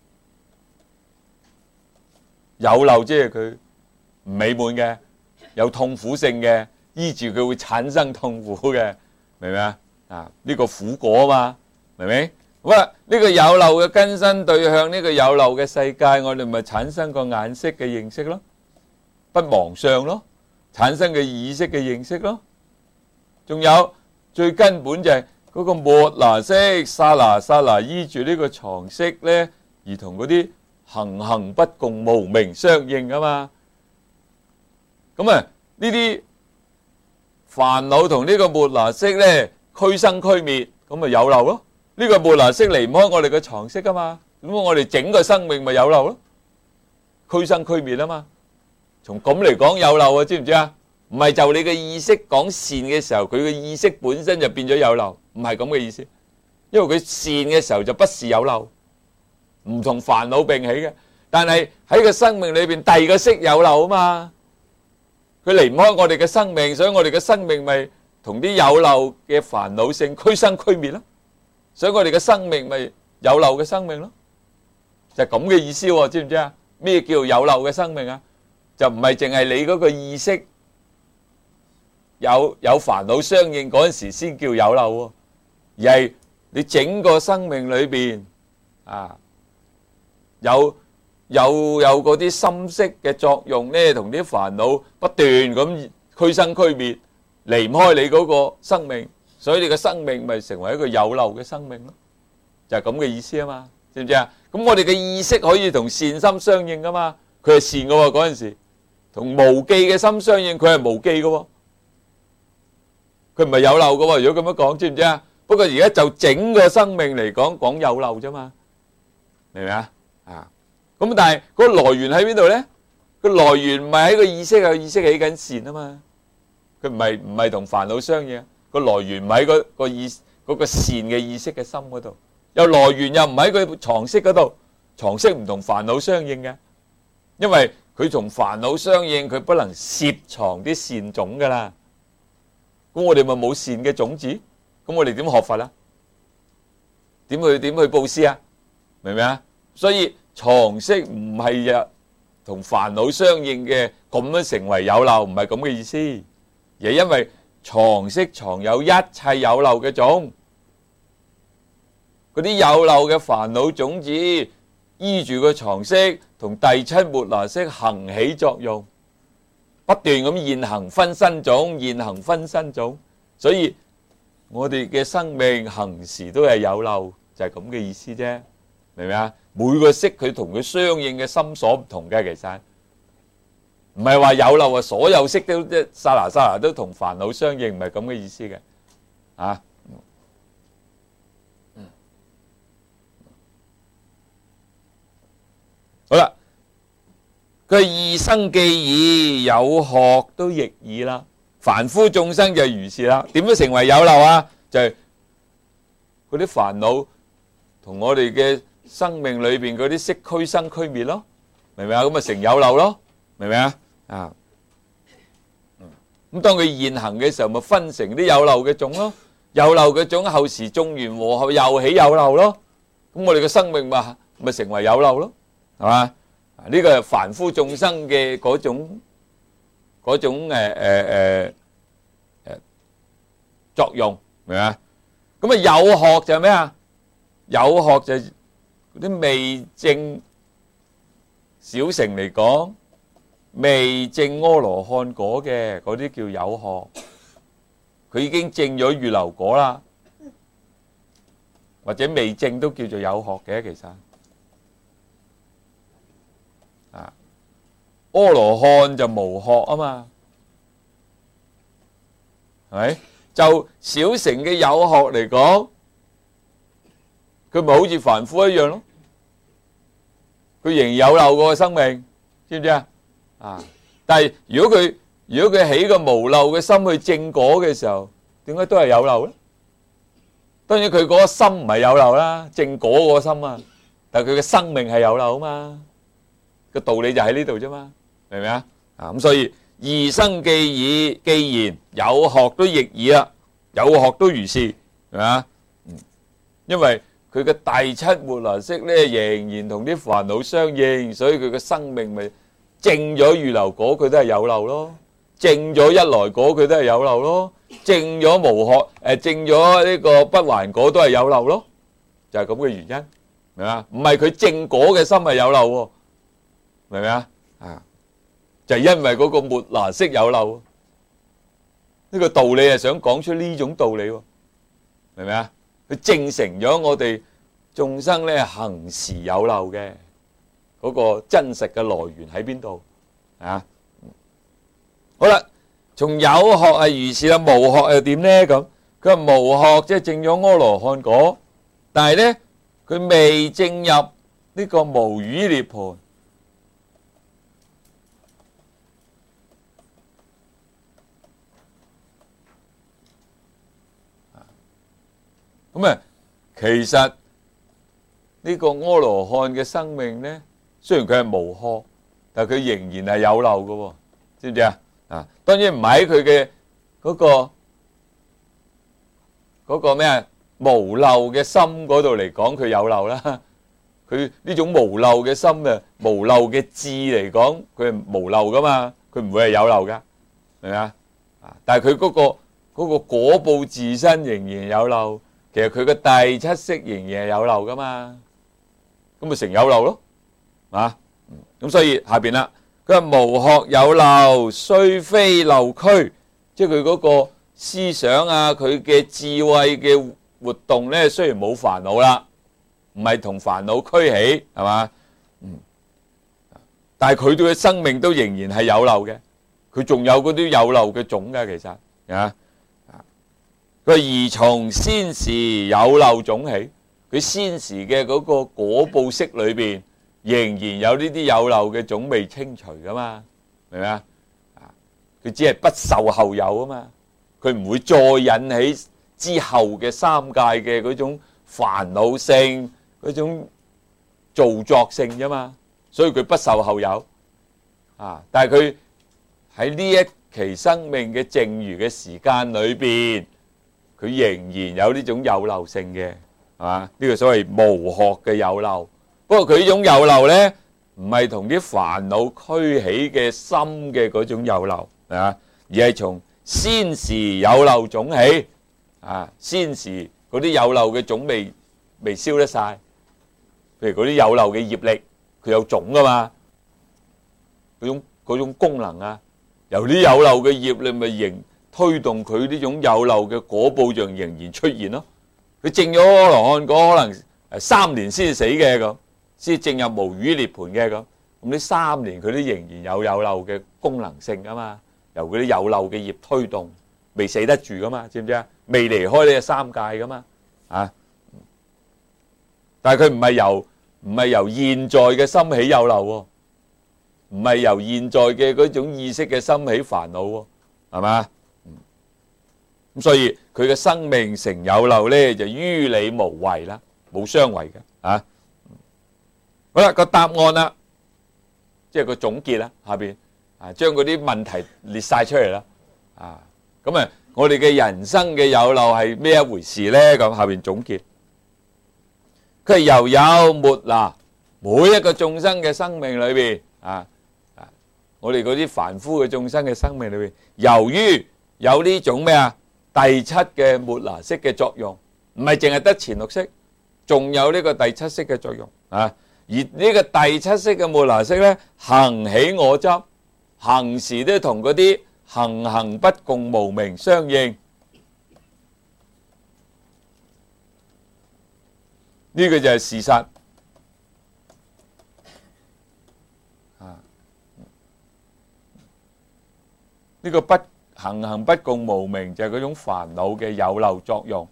Speaker 1: 有漏即係佢唔美滿嘅，有痛苦性嘅，依住佢會產生痛苦嘅，明唔明啊？啊，呢個苦果啊嘛，明唔明？好啦，呢個有漏嘅根身對向呢個有漏嘅世界，我哋咪產生個眼識嘅認識咯，不忘相咯，產生嘅意識嘅認識咯，仲有最根本就係嗰個末那識、剎那剎那依住呢個常識咧，而同嗰啲行行不共無明相應啊嘛。咁啊，呢啲煩惱同呢個末那識咧，俱生俱滅，咁咪有漏咯。呢個末那識離唔開我哋嘅常識啊嘛，咁我哋整個生命咪有漏咯，俱生俱滅啊嘛。從咁嚟講有漏啊，知唔知啊？唔係就你嘅意識講善嘅時候，佢嘅意識本身就變咗有漏，唔係咁嘅意思。因為佢善嘅時候就不是有漏，唔同煩惱並起嘅。但係喺個生命裏邊，第二個識有漏啊嘛，佢離唔開我哋嘅生命，所以我哋嘅生命咪同啲有漏嘅煩惱性俱生俱滅咯。所以我哋嘅生命咪有漏嘅生命咯，就係咁嘅意思喎，知唔知啊？咩叫有漏嘅生命啊？就唔係淨係你嗰個意識有有煩惱相應嗰陣時先叫有漏喎，而係你整個生命裏邊啊，有有有嗰啲心識嘅作用咧，同啲煩惱不斷咁俱生俱滅，離唔開你嗰個生命，所以你嘅生命咪成為一個有漏嘅生命咯，就係咁嘅意思啊嘛，知唔知啊？咁我哋嘅意識可以同善心相應噶嘛，佢係善嘅喎嗰陣時，同無記嘅心相應，佢係無記嘅喎。佢唔係有漏嘅喎，如果咁樣講，知唔知啊？不過而家就整個生命嚟講，講有漏啫嘛，明唔明啊？啊，咁但係個來源喺邊度咧？個來源唔係喺個意識啊，意識起緊善啊嘛，佢唔係唔係同煩惱相應，個來源唔喺嗰個意嗰個善嘅意識嘅心嗰度，又來源又唔喺佢常識嗰度，常識唔同煩惱相應嘅，因為佢同煩惱相應，佢不能攝藏啲善種噶啦。咁我哋咪冇善嘅種子，咁我哋點學佛啊？點去點去布施啊？明唔明啊？所以常識唔係啊同煩惱相應嘅，咁樣成為有漏，唔係咁嘅意思，而係因為常識藏有一切有漏嘅種，嗰啲有漏嘅煩惱種子依住個常識同第七末那識行起作用。不斷咁現行分身種，現行分身種，所以我哋嘅生命行時都係有漏，就係咁嘅意思啫，明唔明啊？每個識佢同佢相應嘅心所唔同嘅，其實唔係話有漏啊，所有識都即係剎那剎那都同煩惱相應，唔係咁嘅意思嘅，啊， 好啦，佢係二生既已，有學都亦爾啦。凡夫眾生就如是啦。點樣成為有漏啊？就係嗰啲煩惱同我哋嘅生命裏邊嗰啲識俱生俱滅咯，明唔明啊？咁咪成有漏咯，明唔明啊？啊，咁當佢現行嘅時候，咪分成啲有漏嘅種咯。有漏嘅種後時種完和合又起有漏咯。咁我哋嘅生命咪咪成為有漏咯，係嘛？呢個係凡夫眾生嘅嗰種嗰種誒誒誒誒作用，明唔明啊？咁啊有學就係咩啊？有學就係嗰啲未證小乘嚟講，未證阿羅漢果嘅嗰啲叫有學，佢已經證咗預流果啦，或者未證都叫做有學嘅，其實啊，阿羅漢就無學啊嘛，係咪？就小乘嘅有學嚟講，佢咪好似凡夫一樣咯，佢仍然有漏個生命，知唔知啊？啊！但係如果佢如果佢起個無漏嘅心去證果嘅時候，點解都係有漏咧？當然佢嗰個心唔係有漏啦，證果嗰個心啊，但係佢嘅生命係有漏啊嘛，個道理就喺呢度啫嘛，明唔明啊？啊咁所以二生既已，既然有學都亦爾啦，有學都如是，係嘛？嗯，因為佢嘅第七末那識咧，仍然同啲煩惱相應，所以佢嘅生命咪證咗預流果，佢都係有漏咯；證咗一來果，佢都係有漏咯；證咗無學誒，證咗呢個不還果都係有漏咯，就係咁嘅原因，明嘛？唔係佢證果嘅心係有漏喎，明唔明啊？啊，就係因為嗰個末那識有漏，呢個道理係想講出呢種道理喎，明唔明啊？佢證成咗我哋眾生咧行時有漏嘅嗰個真實嘅來源喺邊度啊？好啦，從有學係如是啦，無學又點咧？咁佢話無學即係證咗阿羅漢果，但係咧佢未證入呢個無餘涅槃。咁啊，其實呢個阿羅漢嘅生命咧，雖然佢係無學，但係佢仍然係有漏嘅，知唔知啊？啊，當然唔係喺佢嘅嗰個嗰個咩啊無漏嘅心嗰度嚟講，佢有漏啦。佢呢種無漏嘅心啊，無漏嘅智嚟講，佢係無漏噶嘛，佢唔會係有漏噶，明唔明啊？啊，但係佢嗰個嗰個果報自身仍然有漏。其實佢嘅第七識仍然係有漏噶嘛，咁咪成有漏咯，啊，咁所以下邊啦，佢話無學有漏，雖非漏驅，即係佢嗰個思想啊，佢嘅智慧嘅活動咧，雖然冇煩惱啦，唔係同煩惱驅起，係嘛，嗯，但係佢對嘅生命都仍然係有漏嘅，佢仲有嗰啲有漏嘅種噶，其實啊。佢而從先時有漏種起，佢先時嘅嗰個果報識裏邊，仍然有呢啲有漏嘅種未清除噶嘛，明唔明啊？佢只係不受後有啊嘛，佢唔會再引起之後嘅三界嘅嗰種煩惱性、嗰種造作性啫嘛，所以佢不受後有啊。但係佢喺呢一期生命嘅剩餘嘅時間裏邊，佢仍然有呢種有漏性嘅，係嘛？呢個所謂無學嘅有漏。不過佢呢種有漏咧，唔係同啲煩惱驅起嘅心嘅嗰種有漏，係嘛？而係從先時有漏種起，啊，先時嗰啲有漏嘅種未未燒得晒，譬如嗰啲有漏嘅業力，佢有種噶嘛，嗰種嗰種功能啊，由啲有漏嘅業力咪仍推動佢呢種有漏嘅果報像仍然出現咯。佢證咗阿羅漢果可能誒三年先死嘅咁，先證入無餘涅槃嘅咁。咁呢三年佢都仍然有有漏嘅功能性噶嘛，由嗰啲有漏嘅業推動，未死得住噶嘛，知唔知啊？未離開呢個三界噶嘛，啊！但係佢唔係由唔係由現在嘅心起有漏喎，唔係由現在嘅嗰種意識嘅心起煩惱喎，係嘛？咁所以佢嘅生命成有漏咧，就於理無違啦，冇相違嘅啊。好啦，個答案啦，即係個總結啦，下邊啊將嗰啲問題列晒出嚟啦，啊咁啊，我哋嘅人生嘅有漏係咩一回事咧？咁下邊總結，佢係由有末那，每一個眾生嘅生命裏邊啊啊，我哋嗰啲凡夫嘅眾生嘅生命裏邊，由於有呢種咩啊？第七嘅末那識嘅作用，唔係淨係得前六識，仲有呢個第七識嘅作用啊！而呢個第七識嘅末那識咧，行起我執，行時都同嗰啲行行不共無明相應，呢個就係事實啊！呢個不行行不共無明就係嗰種煩惱嘅有漏作用。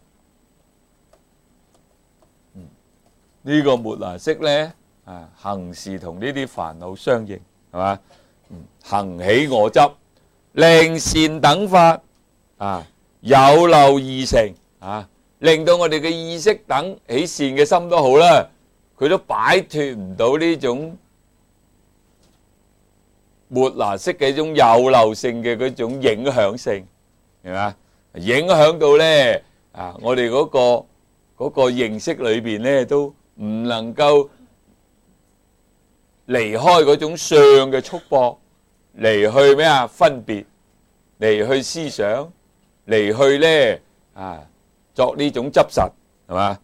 Speaker 1: 嗯，呢個末那識咧啊，行時同呢啲煩惱相應，係嘛？嗯，行起我執，令善等法啊有漏二成啊，令到我哋嘅意識等起善嘅心都好啦，佢都擺脫唔到呢種末那識嘅一種有漏性嘅嗰種影響性，係嘛？影響到咧啊，我哋嗰個嗰個認識裏邊咧都唔能夠離開嗰種相嘅束縛，嚟去咩啊？分別，嚟去思想，嚟去咧啊作呢種執實，係嘛？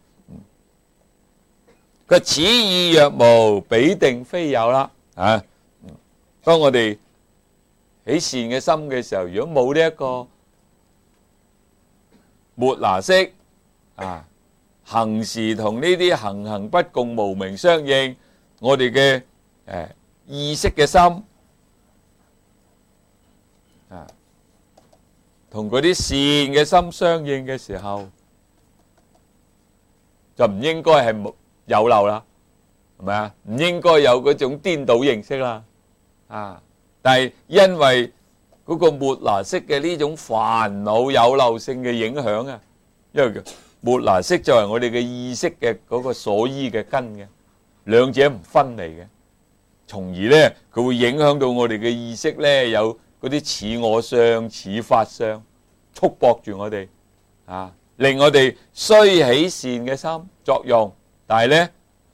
Speaker 1: 佢此意若無，彼定非有啦啊！當我哋起善嘅心嘅時候，如果冇呢一個末那識啊，行時同呢啲行行不共無明相應，我哋嘅誒意識嘅心啊，同嗰啲善嘅心相應嘅時候，就唔應該係冇有漏啦，係咪啊？唔應該有嗰種顛倒認識啦。啊！但係因為嗰個末那識嘅呢種煩惱有漏性嘅影響啊，因為末那識就係我哋嘅意識嘅嗰個所依嘅根嘅，兩者唔分離嘅，從而咧佢會影響到我哋嘅意識咧有嗰啲似我相、似法相，束縛住我哋啊，令我哋雖起善嘅心作用，但係咧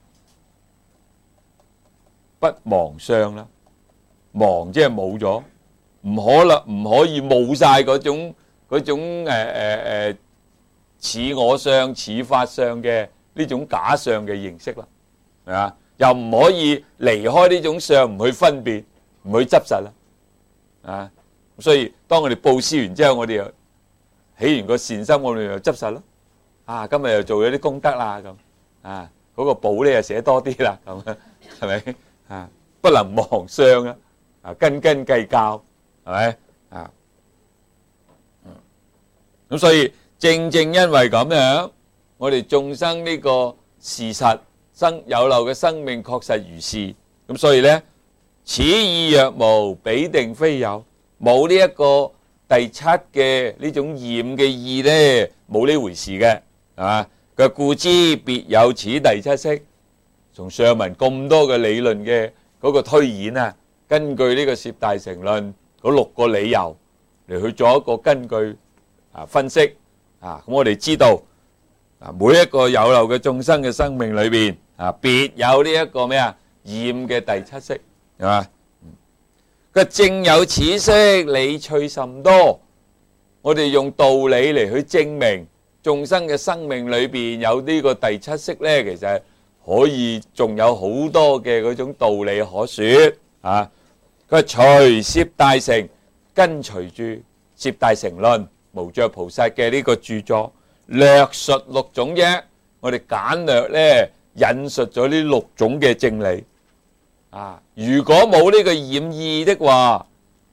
Speaker 1: 不忘相啦。忘即係冇咗，唔可能唔可以冇晒嗰種嗰種誒誒誒似我相似法相嘅呢種假相嘅認識啦，係嘛？又唔可以離開呢種相，唔去分別，唔去執實啦，啊！所以當我哋布施完之後，我哋又起完個善心，我哋又執實咯，啊！今日又做咗啲功德啦，咁啊嗰個簿咧又寫多啲啦，咁係咪啊？不能忘相啊！啊，斤斤計較，係咪啊？咁所以正正因為咁樣，我哋眾生呢個事實生有漏嘅生命確實如是。咁所以咧，此意若無，彼定非有。冇呢一個第七嘅呢種染嘅意咧，冇呢回事嘅，係嘛？佢故知別有此第七識。從上文咁多嘅理論嘅嗰個推演啊。根據呢個攝大乘論嗰六個理由嚟去做一個根據啊分析啊，咁我哋知道啊每一個有漏嘅眾生嘅生命裏邊啊，別有呢一個咩啊染嘅第七識，係嘛？佢正有此識，理趣甚多。我哋用道理嚟去證明眾生嘅生命裏邊有呢個第七識咧，其實可以仲有好多嘅嗰種道理可説啊。佢隨攝大乘跟隨住攝大乘論無著菩薩嘅呢個著作，略述六種啫。我哋簡略咧引述咗呢六種嘅正理啊。如果冇呢個染意的話，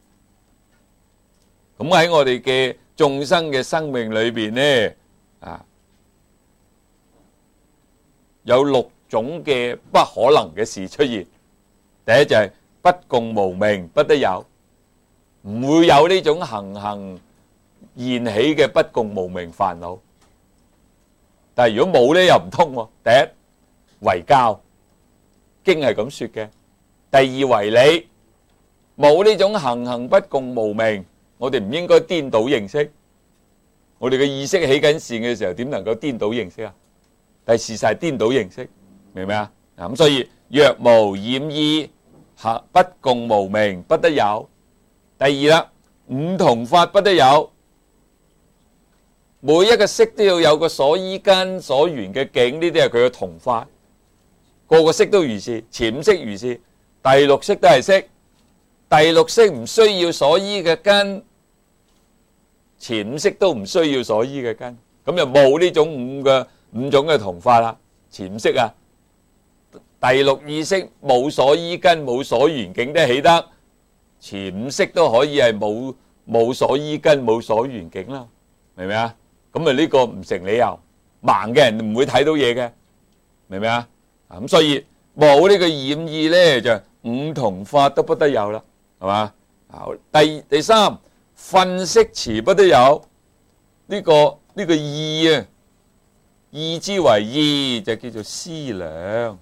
Speaker 1: 咁喺我哋嘅眾生嘅生命裏邊咧啊，有六種嘅不可能嘅事出現。第一就係不共無明，不得有，唔會有呢種行行現起嘅不共無明煩惱。但係如果冇咧，又唔通喎。第一為教，經係咁說嘅；第二為理，冇呢種行行不共無明，我哋唔應該顛倒認識。我哋嘅意識起緊線嘅時候，點能夠顛倒認識啊？但係事實係顛倒認識，明唔明啊？咁所以若無染意，不共無明，不得有。第二啦，五同法不得有。每一個色都要有個所依根、所緣嘅境，呢啲係佢嘅同法。個個色都如是，前五色如是，第六色都係色。第六色唔需要所依嘅根，前五色都唔需要所依嘅根，咁就冇呢種五嘅五種嘅同法啦。前五色啊，第六意識冇所依根冇所緣境都起得，前五色都可以係冇冇所依根冇所緣境啦，明唔明啊？咁啊呢個唔成理由，盲嘅人唔會睇到嘢嘅，明唔明啊？咁所以冇呢個染意咧，就五同法都不得有啦，係嘛？第第三，分識詞不得有。呢個呢個意啊，意之為意就叫做思量。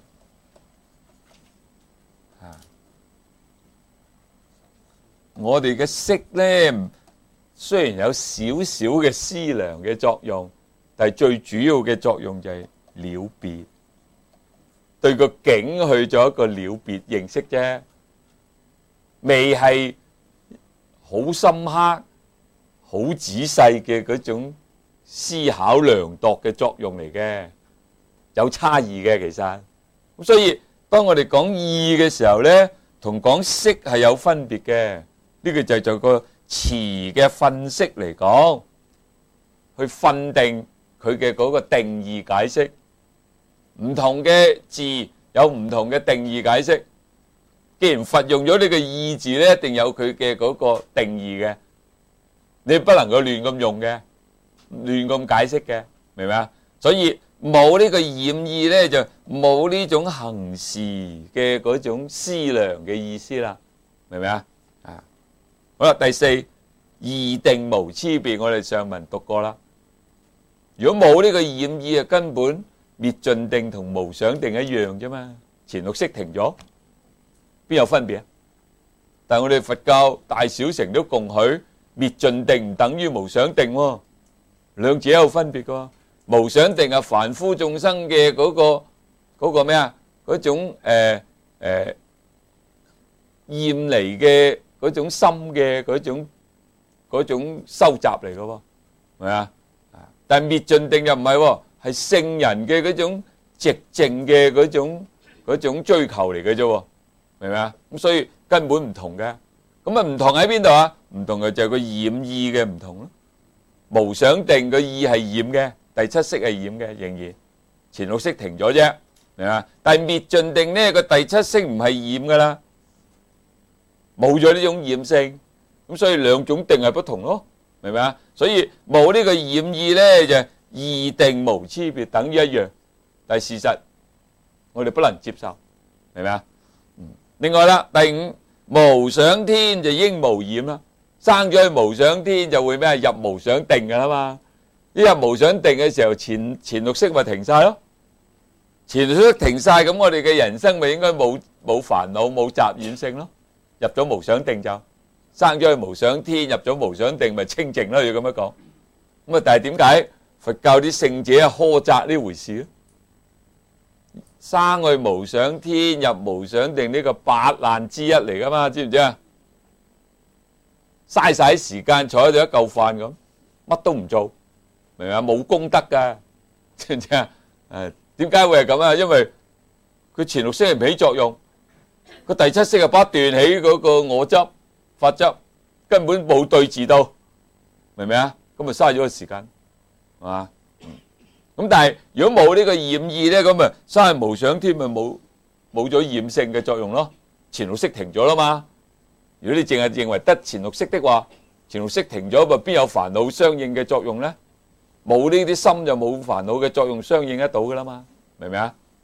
Speaker 1: 我哋嘅識咧，雖然有少少嘅思量嘅作用，但係最主要嘅作用就係了別，對個境去做一個了別認識啫，未係好深刻、好仔細嘅嗰種思考量度嘅作用嚟嘅，有差異嘅其實。咁所以當我哋講意嘅時候咧，同講識係有分別嘅。呢個就係就個詞嘅分析嚟講，去訓定佢嘅嗰個定義解釋。唔同嘅字有唔同嘅定義解釋。既然佛用咗呢個意字咧，一定有佢嘅嗰個定義嘅，你不能夠亂咁用嘅，亂咁解釋嘅，明唔明啊？所以冇呢個染意咧，就冇呢種行事嘅嗰種思量嘅意思啦，明唔明啊？好啦，第四，二定無差別，我哋上文讀過啦。如果冇呢個染意啊，根本滅盡定同無想定一樣啫嘛。前六識停咗，邊有分別啊？但係我哋佛教大小乘都共許滅盡定唔等於無想定喎，兩者有分別噶。無想定係凡夫眾生嘅嗰個嗰個咩啊？嗰種誒誒厭離嘅。嗰種心嘅嗰種嗰種收集嚟嘅喎，係咪啊？但係滅盡定又唔係喎，係聖人嘅嗰種寂靜嘅嗰種嗰種追求嚟嘅啫喎，明唔明啊？咁所以根本唔同嘅。咁啊唔同喺邊度啊？唔同嘅就係個染意嘅唔同咯。無想定個意係染嘅，第七識係染嘅，仍然前六識停咗啫，明啊？但係滅盡定呢個第七識唔係染噶啦。冇咗呢種染性，咁所以兩種定係不同咯，明唔明啊？所以冇呢個染意咧，就二定無差別，等於一樣。但係事實我哋不能接受，明唔明啊？另外啦，第五，無想天就應無染啦。生咗去無想天就會咩？入無想定噶啦嘛。一入無想定嘅時候，前前六識咪停晒咯。前六識停晒，咁我哋嘅人生咪應該冇冇煩惱、冇雜染性咯。入咗無想定就生咗去無想天，入咗無想定咪清淨咯，要咁樣講。咁啊，但係點解佛教啲聖者苛責呢回事咧？生去無想天，入無想定呢個八難之一嚟噶嘛？知唔知啊？嘥晒時間坐喺度一嚿飯咁，乜都唔做，明唔明啊？冇功德噶，知唔知啊？誒，點解會係咁啊？因為佢前六識係唔起作用。個第七識啊，不斷起嗰個我執、法執，根本冇對治到，明唔明啊？咁咪嘥咗個時間，係嘛？咁但係如果冇呢個染意咧，咁咪生去無想天咪冇冇咗染性嘅作用咯。前六識停咗啦嘛。如果你淨係認為得前六識的話，前六識停咗，咪邊有煩惱相應嘅作用咧？冇呢啲心就冇煩惱嘅作用相應得到噶啦嘛，明唔明啊？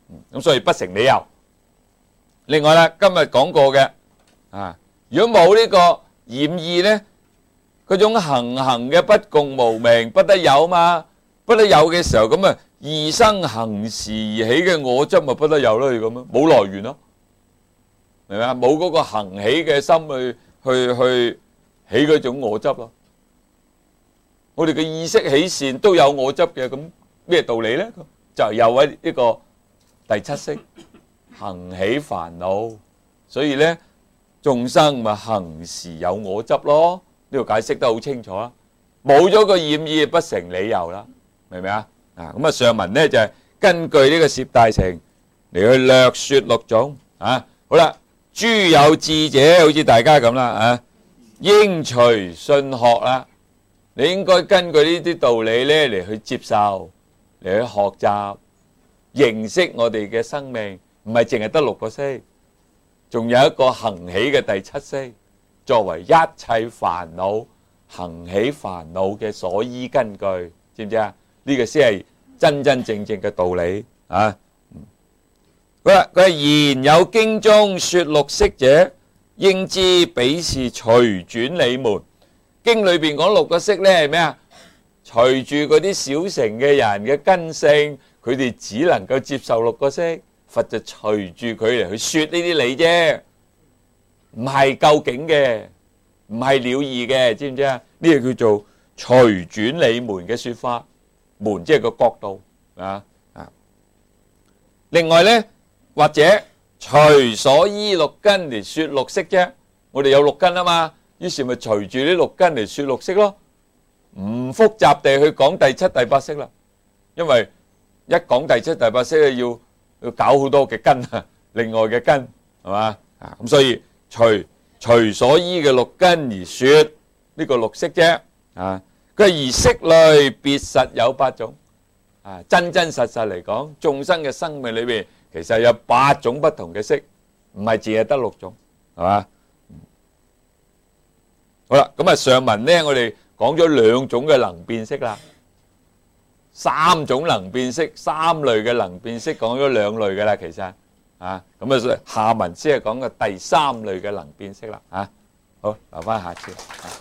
Speaker 1: 咁所以不成理由。另外啦，今日講過嘅啊，如果冇呢個染意咧，嗰種行行嘅不共無明，不得有嘛，不得有嘅時候咁啊，二生行時而起嘅我執咪不得有咯，咁樣冇來源咯，明唔明啊？冇嗰個行起嘅心去去去起嗰種我執咯。我哋嘅意識起善都有我執嘅，咁咩道理咧？就係有喺呢個第七識行起煩惱，所以咧眾生咪行時有我執咯。呢個解釋得好清楚啦，冇咗個染意不成理由啦，明唔明啊？啊咁啊上文咧就係根據呢個攝大乘嚟去略說六種啊。好啦，諸有智者好似大家咁啦啊，應隨信學啦。你應該根據呢啲道理咧嚟去接受，嚟去學習，認識我哋嘅生命，唔係淨係得六個識，仲有一個行起嘅第七識，作為一切煩惱行起煩惱嘅所依根據，知唔知啊？呢個先係真真正正嘅道理啊！佢話佢係言有經中說六識者，應知彼是隨轉理門。經裏邊講六個識咧係咩啊？隨住嗰啲小乘嘅人嘅根性，佢哋只能夠接受六個識，佛就隨住佢嚟去說呢啲理啫，唔係究竟嘅，唔係了義嘅，知唔知啊？呢個叫做隨轉理門嘅說法，門即係個角度啊啊！另外咧，或者隨所依六根嚟說六識啫，我哋有六根啊嘛。於是咪隨住呢六根嚟說六識咯，唔複雜地去講第七、第八識啦。因為一講第七、第八識咧，要要搞好多嘅根啊，另外嘅根係嘛啊？咁所以隨隨所依嘅六根而說呢個六識啫啊。佢係而識類別實有八種啊，真真實實嚟講，眾生嘅生命裏邊其實有八種不同嘅識，唔係淨係得六種，係嘛？好啦，咁啊上文咧，我哋講咗兩種嘅能變識啦，三種能變識，三類嘅能變識講咗兩類嘅啦，其實啊，咁啊下文先係講嘅第三類嘅能變識啦，啊，好，留翻下次。